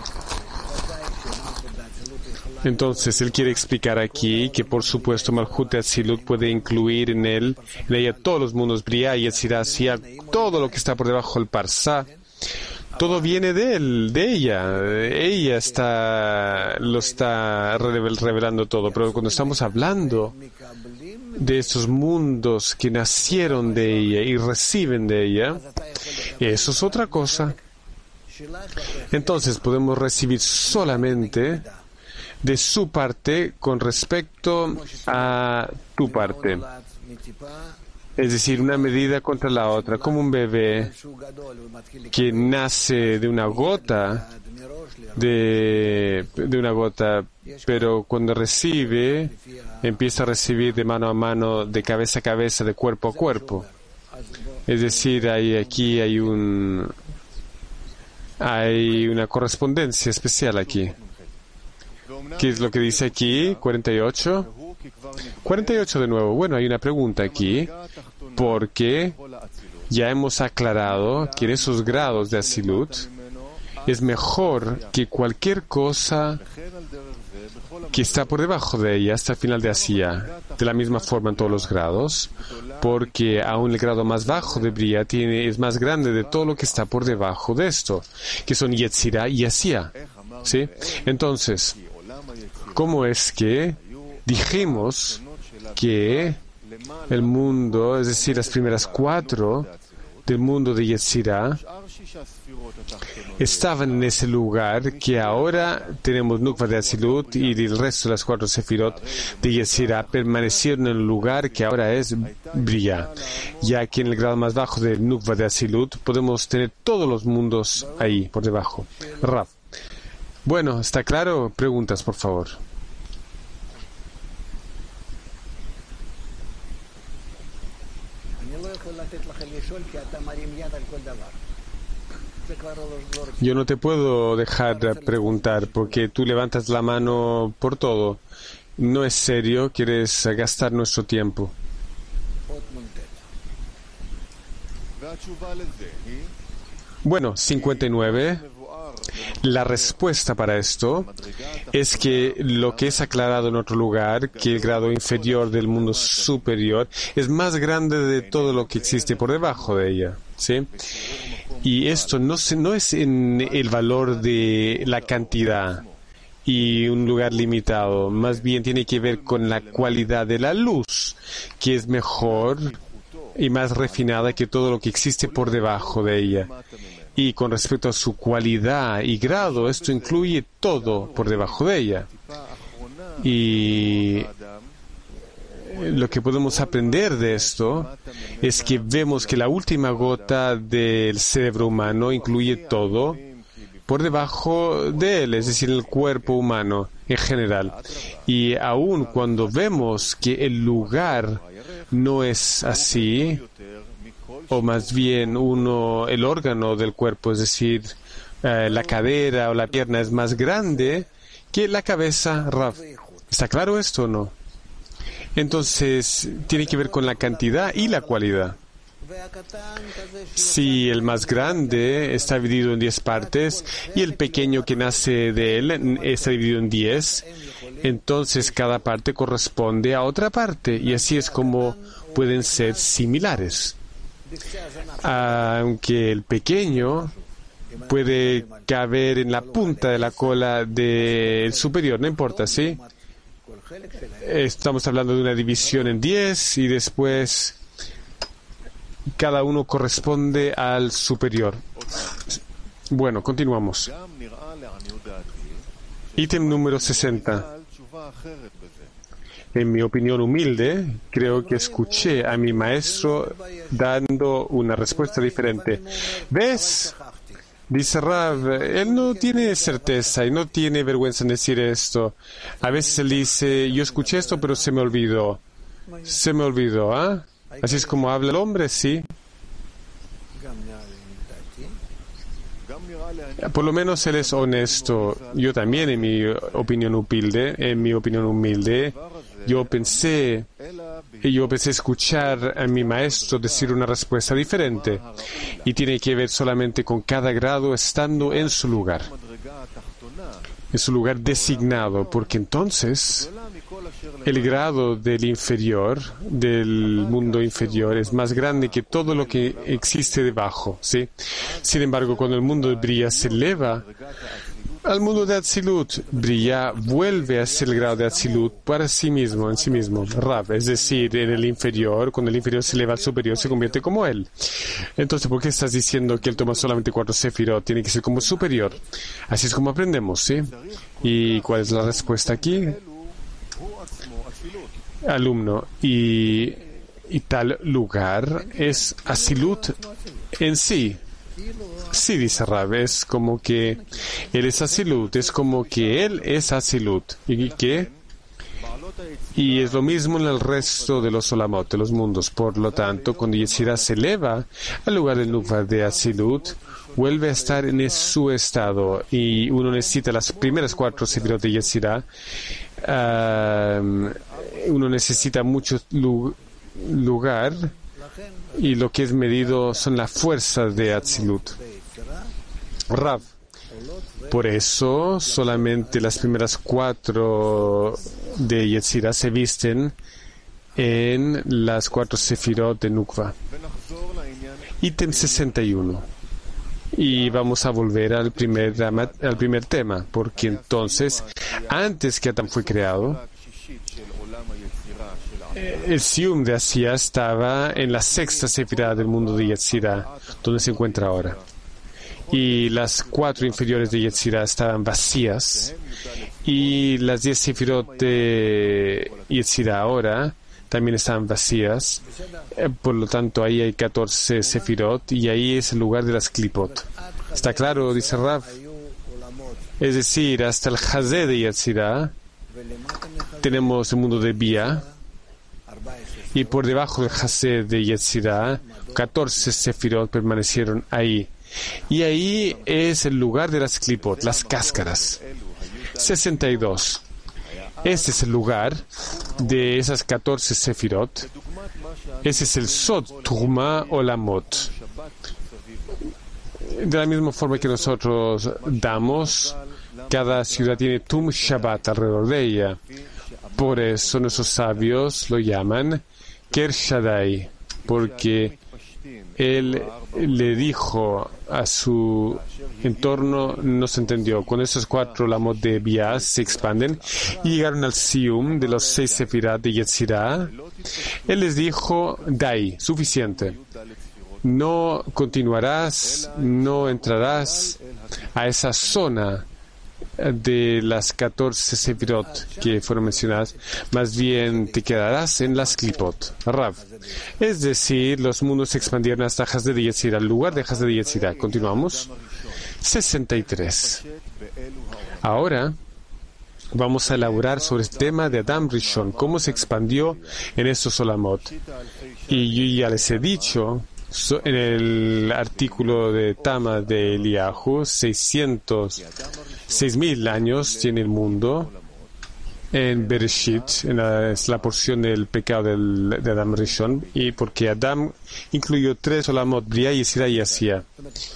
Entonces, él quiere explicar aquí que, por supuesto, Malchut de Atzilut puede incluir en él, en ella, todos los mundos Bria y Yetzirah, hacia todo lo que está por debajo del Parsá. Todo viene de él, de ella. Ella está, lo está revel- revelando todo. Pero cuando estamos hablando de estos mundos que nacieron de ella y reciben de ella, eso es otra cosa. Entonces podemos recibir solamente de su parte con respecto a tu parte. Es decir, una medida contra la otra, como un bebé que nace de una gota, de, de una gota, pero cuando recibe, empieza a recibir de mano a mano, de cabeza a cabeza, de cuerpo a cuerpo. Es decir, hay, aquí hay un, hay una correspondencia especial aquí. ¿Qué es lo que dice aquí? cuarenta y ocho. cuarenta y ocho de nuevo. Bueno, hay una pregunta aquí, porque ya hemos aclarado que en esos grados de Atzilut es mejor que cualquier cosa que está por debajo de ella hasta el final de Asiya, de la misma forma en todos los grados, porque aún el grado más bajo de Bria tiene, es más grande de todo lo que está por debajo de esto, que son Yetzirah y Asiya. ¿Sí? Entonces, ¿cómo es que dijimos que el mundo, es decir, las primeras cuatro del mundo de Yetzirah, estaban en ese lugar que ahora tenemos Nukva de Atzilut y el resto de las cuatro Sefirot de Yetzirah permanecieron en el lugar que ahora es Bria, ya que en el grado más bajo de Nukva de Atzilut podemos tener todos los mundos ahí, por debajo. Rav. Bueno, ¿está claro? Preguntas, por favor. Yo no te puedo dejar preguntar porque tú levantas la mano por todo. No es serio, quieres gastar nuestro tiempo. Bueno, cincuenta y nueve. La respuesta para esto es que lo que es aclarado en otro lugar, que el grado inferior del mundo superior es más grande de todo lo que existe por debajo de ella, ¿sí? Y esto no, se, no es en el valor de la cantidad y un lugar limitado, más bien tiene que ver con la cualidad de la luz, que es mejor y más refinada que todo lo que existe por debajo de ella. Y con respecto a su cualidad y grado, esto incluye todo por debajo de ella. Y lo que podemos aprender de esto es que vemos que la última gota del cerebro humano incluye todo por debajo de él, es decir, el cuerpo humano en general. Y aun cuando vemos que el lugar no es así, o más bien uno, el órgano del cuerpo, es decir, eh, la cadera o la pierna es más grande que la cabeza, Rav. ¿Está claro esto o no? Entonces, tiene que ver con la cantidad y la cualidad. Si el más grande está dividido en diez partes y el pequeño que nace de él está dividido en diez, entonces cada parte corresponde a otra parte y así es como pueden ser similares. Aunque el pequeño puede caber en la punta de la cola del superior, no importa, ¿sí? Estamos hablando de una división en diez y después cada uno corresponde al superior. Bueno, continuamos. Ítem número sesenta. En mi opinión humilde, creo que escuché a mi maestro dando una respuesta diferente. ¿Ves? Dice Rav, él no tiene certeza y no tiene vergüenza en decir esto. A veces él dice, yo escuché esto, pero se me olvidó. Se me olvidó, ¿ah? ¿eh? Así es como habla el hombre, sí. Por lo menos él es honesto. Yo también, en mi opinión humilde, en mi opinión humilde, yo pensé, yo pensé escuchar a mi maestro decir una respuesta diferente. Y tiene que ver solamente con cada grado estando en su lugar. En su lugar designado, porque entonces el grado del inferior, del mundo inferior, es más grande que todo lo que existe debajo, ¿sí? Sin embargo, cuando el mundo de Bria se eleva al mundo de Atzilut, Bria vuelve a ser el grado de Atzilut para sí mismo, en sí mismo, Rav, es decir, en el inferior, cuando el inferior se eleva al superior, se convierte como él. Entonces, ¿por qué estás diciendo que él toma solamente cuatro sefirot? Tiene que ser como superior. Así es como aprendemos, ¿sí? ¿Y cuál es la respuesta aquí? Alumno, y, y tal lugar es Atzilut en sí. Sí, dice Rav, es como que él es Atzilut, es como que él es Atzilut. ¿Y qué? Y es lo mismo en el resto de los Olamot, de los mundos. Por lo tanto, cuando Yetzirah se eleva al lugar del Nukva de Atzilut, vuelve a estar en su estado. Y uno necesita las primeras cuatro sefirot de Yetzirah. Um, uno necesita mucho lu- lugar. Y lo que es medido son las fuerzas de Atzilut. Rav. Por eso, solamente las primeras cuatro de Yetzirah se visten en las cuatro sefirot de Nukva. Ítem sesenta y uno. Y vamos a volver al primer, al primer tema, porque entonces, antes que Adán fue creado, el Sium de Asia estaba en la sexta sefirá del mundo de Yetzirah, donde se encuentra ahora. Y las cuatro inferiores de Yetzirah estaban vacías. Y las diez sefirot de Yetzirah ahora también estaban vacías. Por lo tanto, ahí hay catorce sefirot y ahí es el lugar de las klipot. ¿Está claro? Dice Rav. Es decir, hasta el Hazé de Yetzirah tenemos el mundo de Bia. Y por debajo del Hazé de Yetzirah, catorce sefirot permanecieron ahí. Y ahí es el lugar de las klipot, las cáscaras. sesenta y dos. Este es el lugar de esas catorce sefirot. Ese es el Sod, Turma o Lamot. De la misma forma que nosotros damos, cada ciudad tiene Tum Shabbat alrededor de ella. Por eso nuestros sabios lo llaman Ker Shaddai, porque él le dijo a su entorno, no se entendió. Con esos cuatro lamot de Bia se expanden y llegaron al Sium de los seis sefirat de Yetzirah. Él les dijo, Dai, suficiente. No continuarás, no entrarás a esa zona de las catorce sefirot que fueron mencionadas, más bien te quedarás en las klipot, Rav. Es decir, los mundos se expandieron hasta Hazé de Yetzirah, al lugar de Hazé de Yetzirah. Continuamos. sesenta y tres. Ahora vamos a elaborar sobre el tema de Adam Rishon, cómo se expandió en estos olamot. Y yo ya les he dicho en el artículo de Tama de Eliyahu, seiscientos seis mil años tiene el mundo en Bereshit, en la, es la porción del pecado del, de Adam Rishon, y porque Adam incluyó tres olamot, Bria, Yetzirah y Asiya.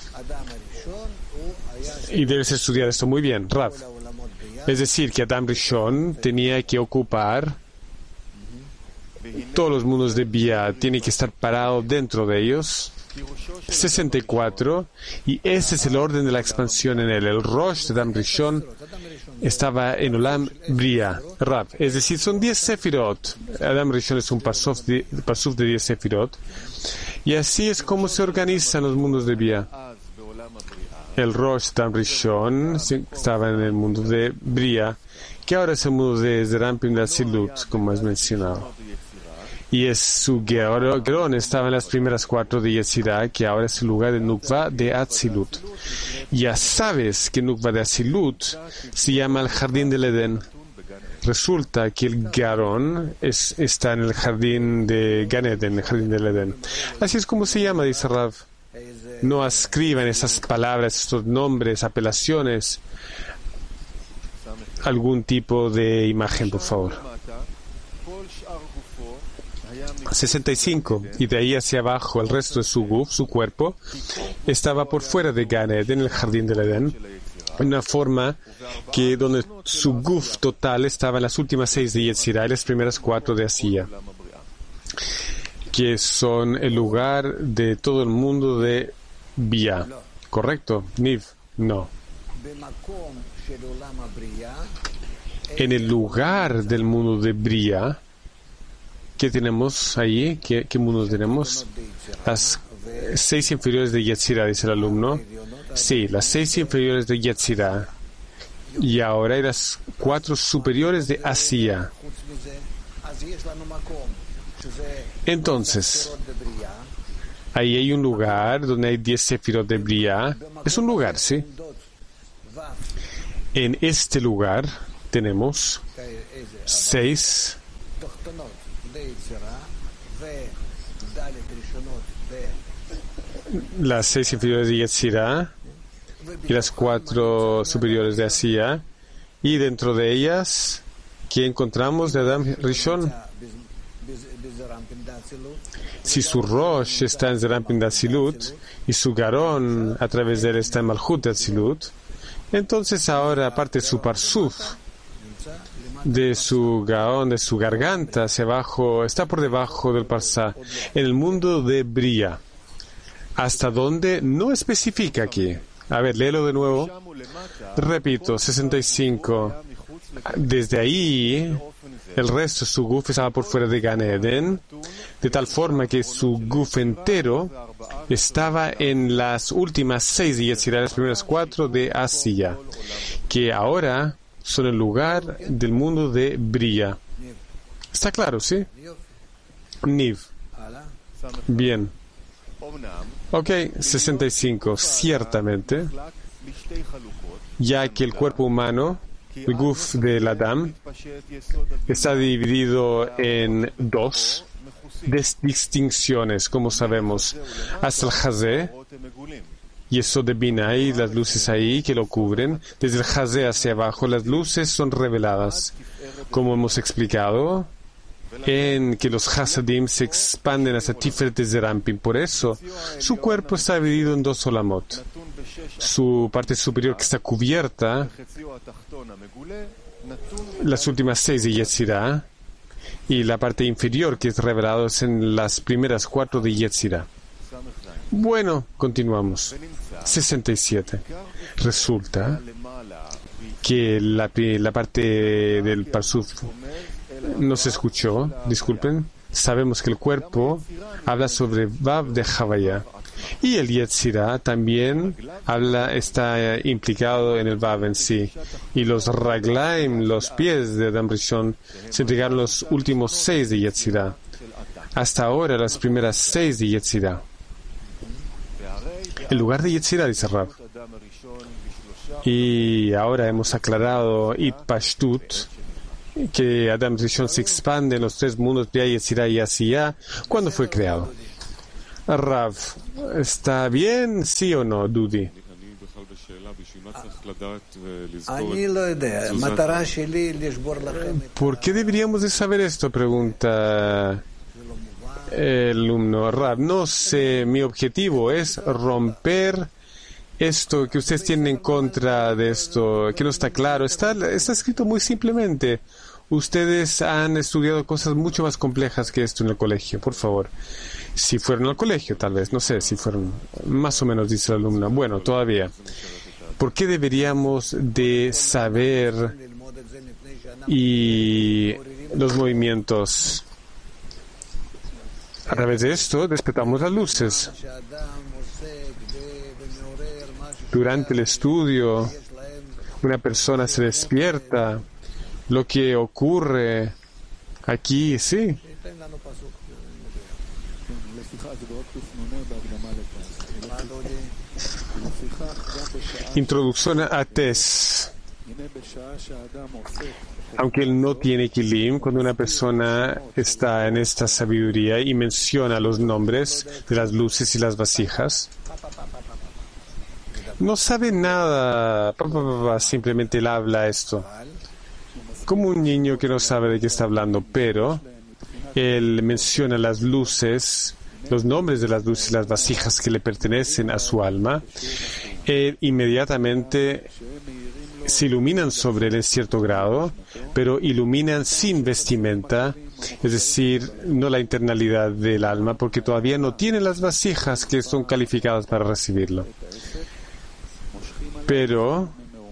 Y debes estudiar esto muy bien, Rav. Es decir, que Adam Rishon tenía que ocupar todos los mundos de Bia, tiene que estar parado dentro de ellos. sesenta y cuatro, y ese es el orden de la expansión en él. El Rosh de Adam Rishon estaba en Olam Bria, Rav. Es decir, son diez Sefirot. Adam Rishon es un pasuf de, pasuf de diez Sefirot. Y así es como se organizan los mundos de Bia. El Rosh de Adam Rishon estaba en el mundo de Bria, que ahora es el mundo de Zerampim de Atzilut, como has mencionado. Y es su Gerón estaba en las primeras cuatro de Yetzirah, que ahora es el lugar de Nukva de Atzilut. Ya sabes que Nukva de Atzilut se llama el jardín del Edén. Resulta que el Gerón es, está en el jardín de Gan Eden, el jardín del Edén. Así es como se llama, dice Rav. No escriban esas palabras, estos nombres, apelaciones, algún tipo de imagen, por favor. sesenta y cinco, y de ahí hacia abajo el resto de su guf, su cuerpo, estaba por fuera de Gan Eden, en el jardín del Edén, en una forma que donde su guf total estaba en las últimas seis de Yetzirah y las primeras cuatro de Asiya, que son el lugar de todo el mundo de Bia. ¿Correcto, Niv? No. En el lugar del mundo de Bria, ¿qué tenemos ahí? ¿Qué, qué mundo tenemos? Las seis inferiores de Yetzirah, dice el alumno. Sí, las seis inferiores de Yetzirah. Y ahora hay las cuatro superiores de Asiya. Entonces, ahí hay un lugar donde hay diez sefirot de Bria. Es un lugar, ¿sí? En este lugar tenemos seis las seis inferiores de Yetzirah y las cuatro superiores de Asiya, y dentro de ellas, ¿qué encontramos de Adam Rishon? Si su Rosh está en Zerampim de Atzilut y su Garón a través de él está en Malchut de Atzilut, entonces ahora, aparte de su Parsuf, de su gaón, de su garganta hacia abajo, está por debajo del Parsá, en el mundo de Bria. ¿Hasta dónde? No especifica aquí. A ver, léelo de nuevo. Repito, sesenta y cinco. Desde ahí, el resto de su guf estaba por fuera de Gan Eden, de tal forma que su guf entero estaba en las últimas seis de Yetzirah, las primeras cuatro de Asiya, que ahora son el lugar del mundo de Bria. ¿Está claro, sí? Niv. Bien. Ok, sesenta y cinco. Ciertamente, ya que el cuerpo humano, el guf del Adam, está dividido en dos distinciones, como sabemos, hasta el Hazé, y eso de Bina, y las luces ahí que lo cubren. Desde el Hazé hacia abajo, las luces son reveladas, como hemos explicado, en que los Hasadim se expanden hasta Tiferet de Zerampim. Por eso, su cuerpo está dividido en dos olamot. Su parte superior, que está cubierta, las últimas seis de Yetzirah, y la parte inferior, que es revelada en las primeras cuatro de Yetzirah. Bueno, continuamos. sesenta y siete. Resulta que la, la parte del Parsuf no se escuchó, disculpen. Sabemos que el cuerpo habla sobre Vav de Havaya, y el Yetzirah también habla, está implicado en el Vav en sí. Y los Raglaim, los pies de Adam Rishon, se entregaron los últimos seis de Yetzirah. Hasta ahora las primeras seis de Yetzirah. El lugar de Yetzirah, dice Rav. Y ahora hemos aclarado It Pashtut, que Adam Rishon se expande en los tres mundos de Yetzirah y Asiya cuando fue creado. Rav, ¿está bien? ¿Sí o no, Dudi? ¿Por qué deberíamos de saber esto? Pregunta el alumno Rab. No sé, mi objetivo es romper esto que ustedes tienen en contra de esto, que no está claro. Está, está escrito muy simplemente. Ustedes han estudiado cosas mucho más complejas que esto en el colegio, por favor. Si fueron al colegio, tal vez, no sé, si fueron, más o menos, dice la alumna. Bueno, todavía. ¿Por qué deberíamos de saber y los movimientos? A través de esto despertamos las luces. Durante el estudio, una persona se despierta. Lo que ocurre aquí, sí. Introducción a Tes. Aunque él no tiene kilim, cuando una persona está en esta sabiduría y menciona los nombres de las luces y las vasijas, no sabe nada, simplemente él habla esto. Como un niño que no sabe de qué está hablando, pero él menciona las luces, los nombres de las luces y las vasijas que le pertenecen a su alma, él inmediatamente se iluminan sobre él en cierto grado, pero iluminan sin vestimenta, es decir, no la internalidad del alma, porque todavía no tiene las vasijas que son calificadas para recibirlo. Pero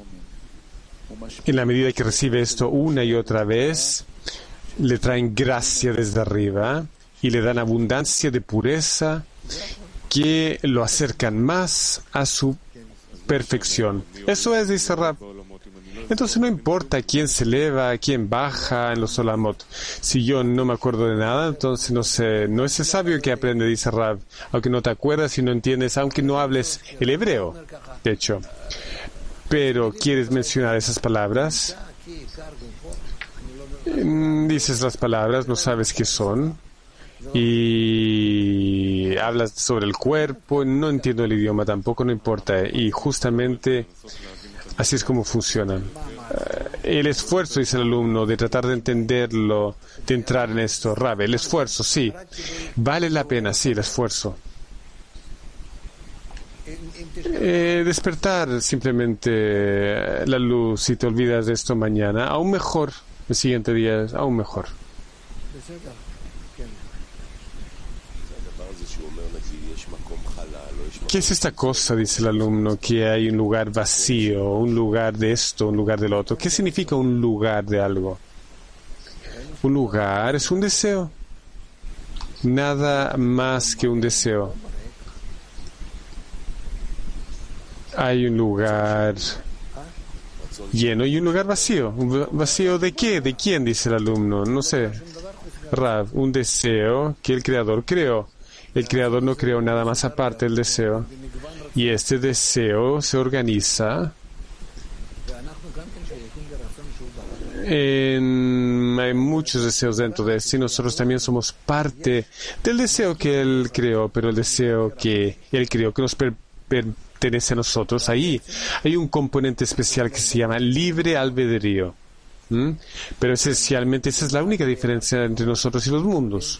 en la medida que recibe esto una y otra vez, le traen gracia desde arriba y le dan abundancia de pureza que lo acercan más a su perfección. Eso es, dice Rab. Entonces no importa quién se eleva, quién baja en los Olamot. Si yo no me acuerdo de nada, entonces no sé, no es el sabio que aprende, dice Rab. Aunque no te acuerdas y no entiendes, aunque no hables el hebreo, de hecho. Pero ¿quieres mencionar esas palabras? Dices las palabras, no sabes qué son. Y hablas sobre el cuerpo, no entiendo el idioma tampoco, no importa. Y justamente así es como funciona. El esfuerzo, dice el alumno, de tratar de entenderlo, de entrar en esto. Rab, el esfuerzo, sí. Vale la pena, sí, el esfuerzo. Eh, despertar simplemente la luz, si te olvidas de esto mañana, aún mejor, el siguiente día es aún mejor. ¿Qué es esta cosa? Dice el alumno, que hay un lugar vacío, un lugar de esto, un lugar del otro. ¿Qué significa un lugar de algo? Un lugar es un deseo, nada más que un deseo. Hay un lugar lleno y un lugar vacío. ¿Un vacío de qué? ¿De quién? Dice el alumno. No sé. Rav, un deseo que el Creador creó. El Creador no creó nada más aparte del deseo. Y este deseo se organiza en... Hay muchos deseos dentro de este y nosotros también somos parte del deseo que Él creó, pero el deseo que Él creó, que nos per pertenece a nosotros, ahí hay un componente especial que se llama libre albedrío. ¿Mm? Pero esencialmente esa es la única diferencia entre nosotros y los mundos.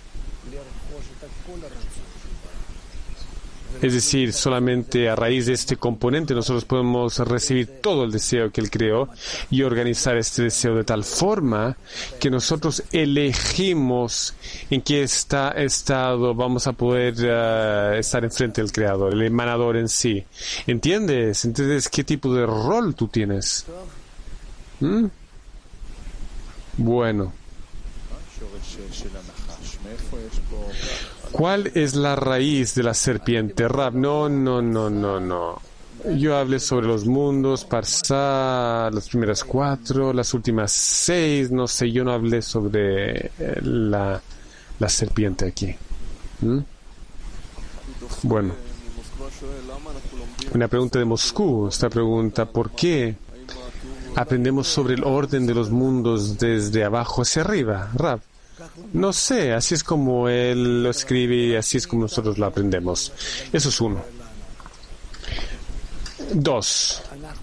Es decir, solamente a raíz de este componente nosotros podemos recibir todo el deseo que Él creó y organizar este deseo de tal forma que nosotros elegimos en qué está, estado vamos a poder uh, estar enfrente del Creador, el emanador en sí. ¿Entiendes? ¿Entiendes qué tipo de rol tú tienes? ¿Mm? Bueno. ¿Cuál es la raíz de la serpiente? Rab, no, no, no, no, no. Yo hablé sobre los mundos, Parsá, las primeras cuatro, las últimas seis, no sé, yo no hablé sobre la, la serpiente aquí. ¿Mm? Bueno. Una pregunta de Moscú, esta pregunta, ¿por qué aprendemos sobre el orden de los mundos desde abajo hacia arriba? Rab. No sé, así es como él lo escribe y así es como nosotros lo aprendemos. Eso es uno. Dos.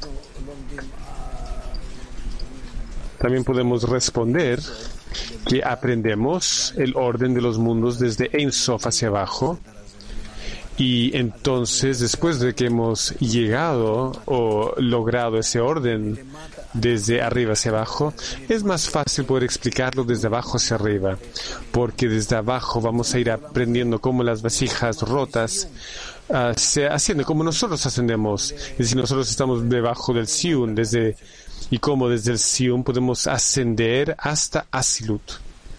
También podemos responder que aprendemos el orden de los mundos desde Ein Sof hacia abajo. Y entonces, después de que hemos llegado o logrado ese orden desde arriba hacia abajo, es más fácil poder explicarlo desde abajo hacia arriba, porque desde abajo vamos a ir aprendiendo cómo las vasijas rotas uh, se ascienden, como nosotros ascendemos. Es decir, nosotros estamos debajo del Siun, desde, y cómo desde el Siun podemos ascender hasta Asilut.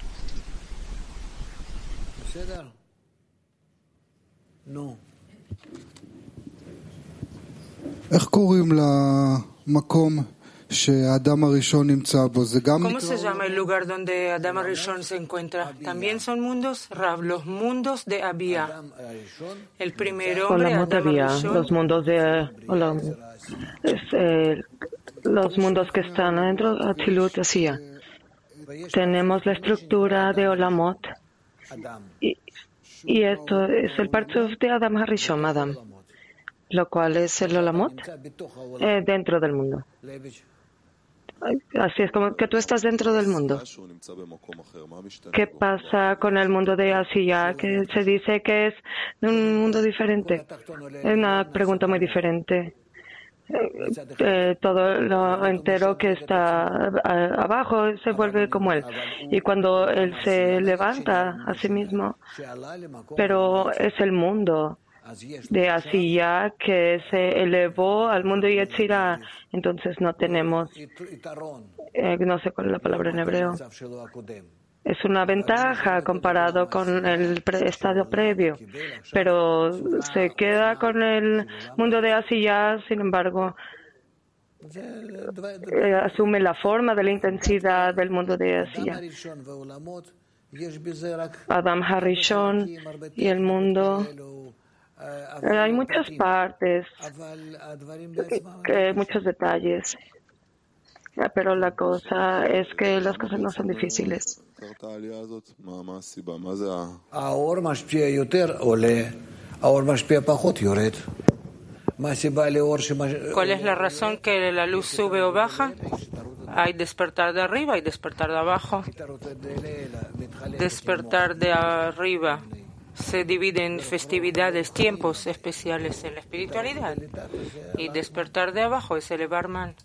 No. ¿Cómo se llama el lugar donde Adam Arishon se encuentra? También son mundos, Rav, los mundos de Abía. El primer hombre, Adam Arishon. Los mundos de Olam. Es, eh, los mundos que están adentro de Atzilut Asía. Tenemos la estructura de Olamot. Y, Y esto es el Partzuf de Adam Harishon, Adam, lo cual es el Olamot eh, dentro del mundo. Así es como que tú estás dentro del mundo. ¿Qué pasa con el mundo de Asiya? Que se dice que es un mundo diferente. Es una pregunta muy diferente. Eh, todo lo entero que está a, abajo se vuelve como él, y cuando él se levanta a sí mismo, pero es el mundo de Asiya que se elevó al mundo Yetzirah. Entonces no tenemos, eh, no sé cuál es la palabra en hebreo. Es una ventaja comparado con el pre estado previo, pero se queda con el mundo de Asiya, sin embargo, eh, asume la forma de la intensidad del mundo de Asiya. Adam Harishon y el mundo. Eh, hay muchas partes, que, muchos detalles. Pero la cosa es que las cosas no son difíciles. ¿Cuál es la razón que la luz sube o baja? Hay despertar de arriba y despertar de abajo. Despertar de arriba se divide en festividades, tiempos especiales en la espiritualidad. Y despertar de abajo es elevar man.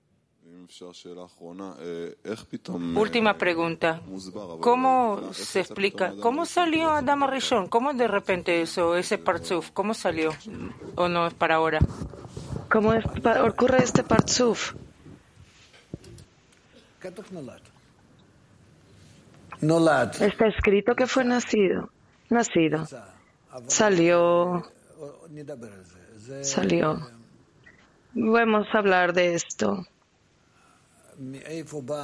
Última pregunta. ¿Cómo se explica? ¿Cómo salió Adam Arishon? ¿Cómo de repente eso, ese partzuf? ¿Cómo salió? ¿O no es para ahora? ¿Cómo es, pa, ocurre este partzuf? Está escrito que fue nacido. Nacido. Salió. Salió. Vamos a hablar de esto. ¿De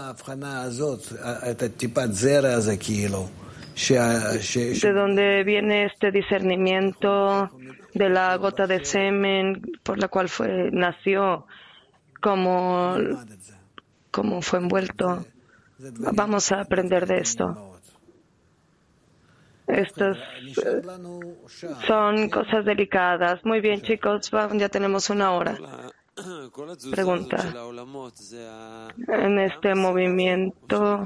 dónde viene este discernimiento de la gota de semen por la cual fue nació? ¿Cómo, cómo fue envuelto? Vamos a aprender de esto. Estas son cosas delicadas. Muy bien, chicos, ya tenemos una hora. Pregunta. En este movimiento,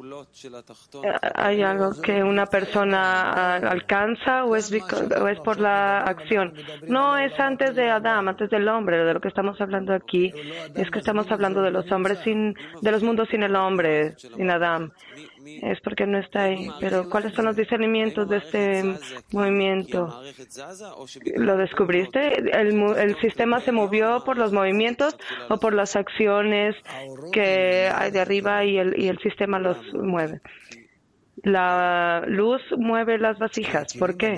¿hay algo que una persona alcanza o es, o es por la acción? No es antes de Adam, antes del hombre. De lo que estamos hablando aquí es que estamos hablando de los hombres sin, de los mundos sin el hombre, sin Adam. Es porque no está ahí. Pero ¿cuáles son los discernimientos de este movimiento? ¿Lo descubriste? ¿El, el sistema se movió por los movimientos o por las acciones que hay de arriba y el, y el sistema los mueve? La luz mueve las vasijas. ¿Por qué?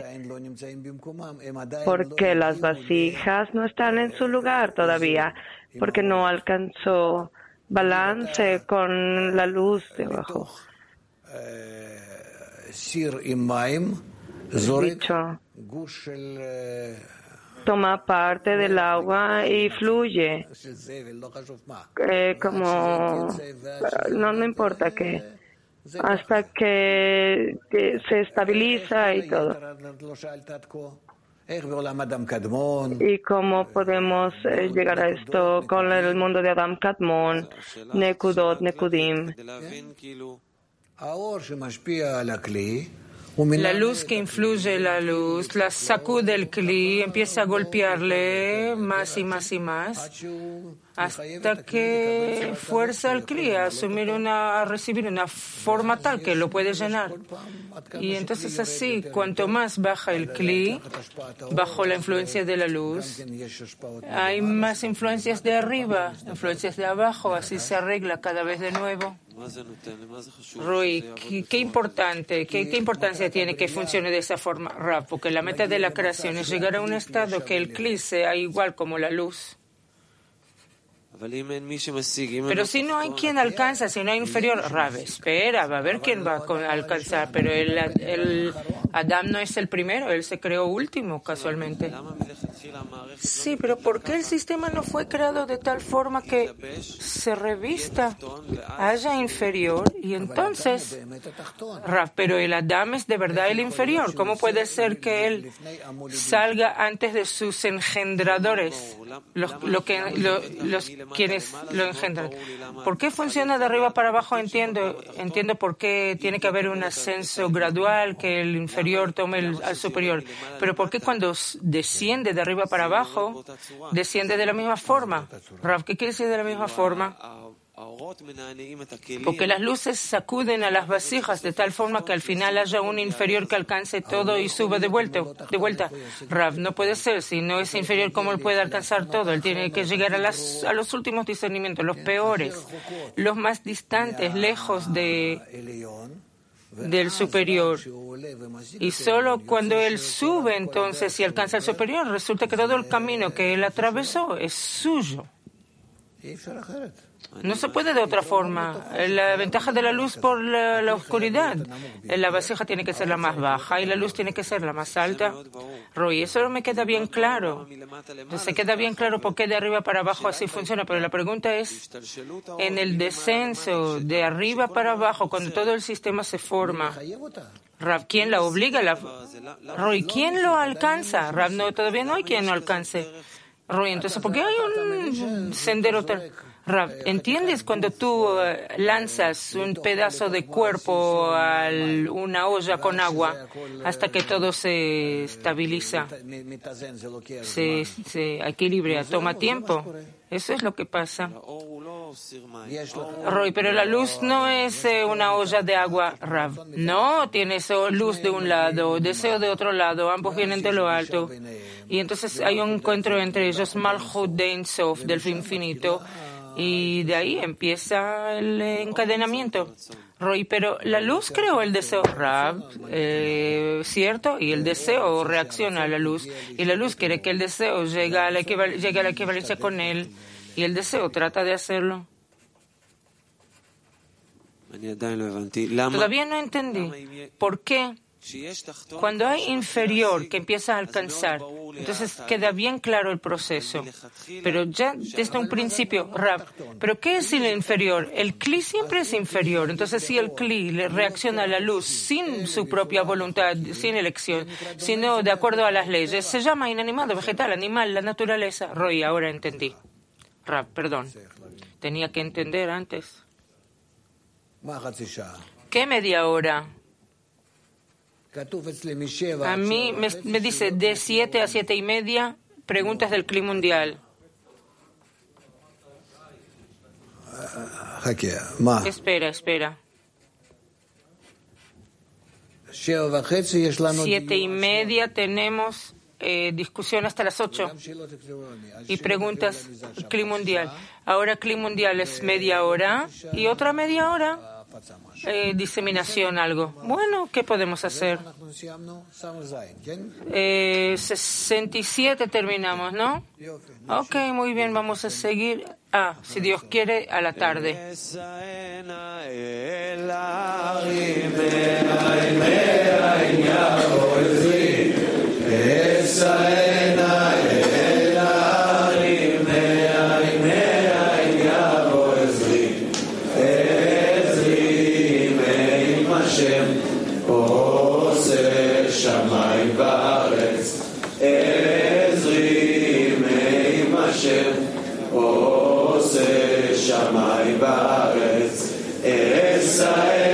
Porque las vasijas no están en su lugar todavía, porque no alcanzó balance con la luz debajo. Dicho, toma parte del agua y fluye. Eh, como, no, no importa qué, hasta que, que se estabiliza y todo. ¿Y cómo podemos eh, llegar a esto con el mundo de Adam Kadmon, Nekudot, Nekudim? La luz que influye la luz, la sacude el Kli, empieza a golpearle más y más y más, hasta que fuerza al Kli a asumir una, a recibir una forma tal que lo puede llenar. Y entonces así, cuanto más baja el Kli, bajo la influencia de la luz, hay más influencias de arriba, influencias de abajo, así se arregla cada vez de nuevo. Roy, ¿qué, qué importante, qué, qué importancia tiene que funcione de esa forma, Rav? Porque la meta de la creación es llegar a un estado que el Kli sea igual como la luz. Pero si no hay quien alcanza, si no hay inferior, Rav, espera, va a ver quién va a alcanzar. Pero el, el Adam no es el primero, él se creó último, casualmente. Sí, pero ¿por qué el sistema no fue creado de tal forma que se revista, haya inferior y entonces, Rav, pero el Adam es de verdad el inferior? ¿Cómo puede ser que él salga antes de sus engendradores, los, lo que, lo, los quienes lo engendran? ¿Por qué funciona de arriba para abajo? Entiendo, entiendo por qué tiene que haber un ascenso gradual, que el inferior tome el, al superior. Pero ¿por qué cuando desciende de arriba para abajo, desciende de la misma forma? Rav, ¿qué quiere decir de la misma forma? Porque las luces sacuden a las vasijas de tal forma que al final haya un inferior que alcance todo y suba de vuelta. De vuelta. Rav, no puede ser. Si no es inferior, ¿cómo él puede alcanzar todo? Él tiene que llegar a, las, a los últimos discernimientos, los peores, los más distantes, lejos de, del superior. Y solo cuando él sube entonces y alcanza el superior, resulta que todo el camino que él atravesó es suyo. No se puede de otra forma. La ventaja de la luz por la, la oscuridad. La vasija tiene que ser la más baja y la luz tiene que ser la más alta. Roy, eso no me queda bien claro. No se queda bien claro por qué de arriba para abajo así funciona, pero la pregunta es, en el descenso de arriba para abajo, cuando todo el sistema se forma, Rav, ¿quién la obliga? La... Roy, ¿quién lo alcanza? Rav, no, todavía no hay quien lo alcance. Roy, entonces, ¿por qué hay un sendero tal? Rav, ¿entiendes cuando tú uh, lanzas un pedazo de cuerpo a una olla con agua hasta que todo se estabiliza, se, se equilibra, toma tiempo? Eso es lo que pasa. Roy, pero la luz no es eh, una olla de agua, Rav. No, tienes luz de un lado, deseo de otro lado, ambos vienen de lo alto. Y entonces hay un encuentro entre ellos, Malchut de Ein Sof, del infinito. Y de ahí empieza el encadenamiento. Roy, pero la luz creó el deseo, Rav, eh, ¿cierto? Y el deseo reacciona a la luz. Y la luz quiere que el deseo llegue a la, equival- llegue a la equivalencia con él. Y el deseo trata de hacerlo. Todavía no entendí. ¿Por qué? Cuando hay inferior que empieza a alcanzar, entonces queda bien claro el proceso. Pero ya desde un principio, Rav, ¿pero qué es el inferior? El Kli siempre es inferior. Entonces, si el Kli le reacciona a la luz sin su propia voluntad, sin elección, sino de acuerdo a las leyes, se llama inanimado, vegetal, animal, la naturaleza. Roy, ahora entendí. Rav, perdón. Tenía que entender antes. ¿Qué media hora? A mí me, me dice de siete a siete y media, preguntas del Kli mundial. Espera, espera. Siete y media tenemos eh, discusión hasta las ocho y preguntas Kli mundial. Ahora Kli mundial es media hora y otra media hora. Eh, diseminación, algo. Bueno, ¿qué podemos hacer? Eh, sesenta y siete terminamos, ¿no? Ok, muy bien, vamos a seguir. Ah, si Dios quiere, a la tarde. עושה שמיים וארץ עושה שמיים וארץ, ארץ ישראל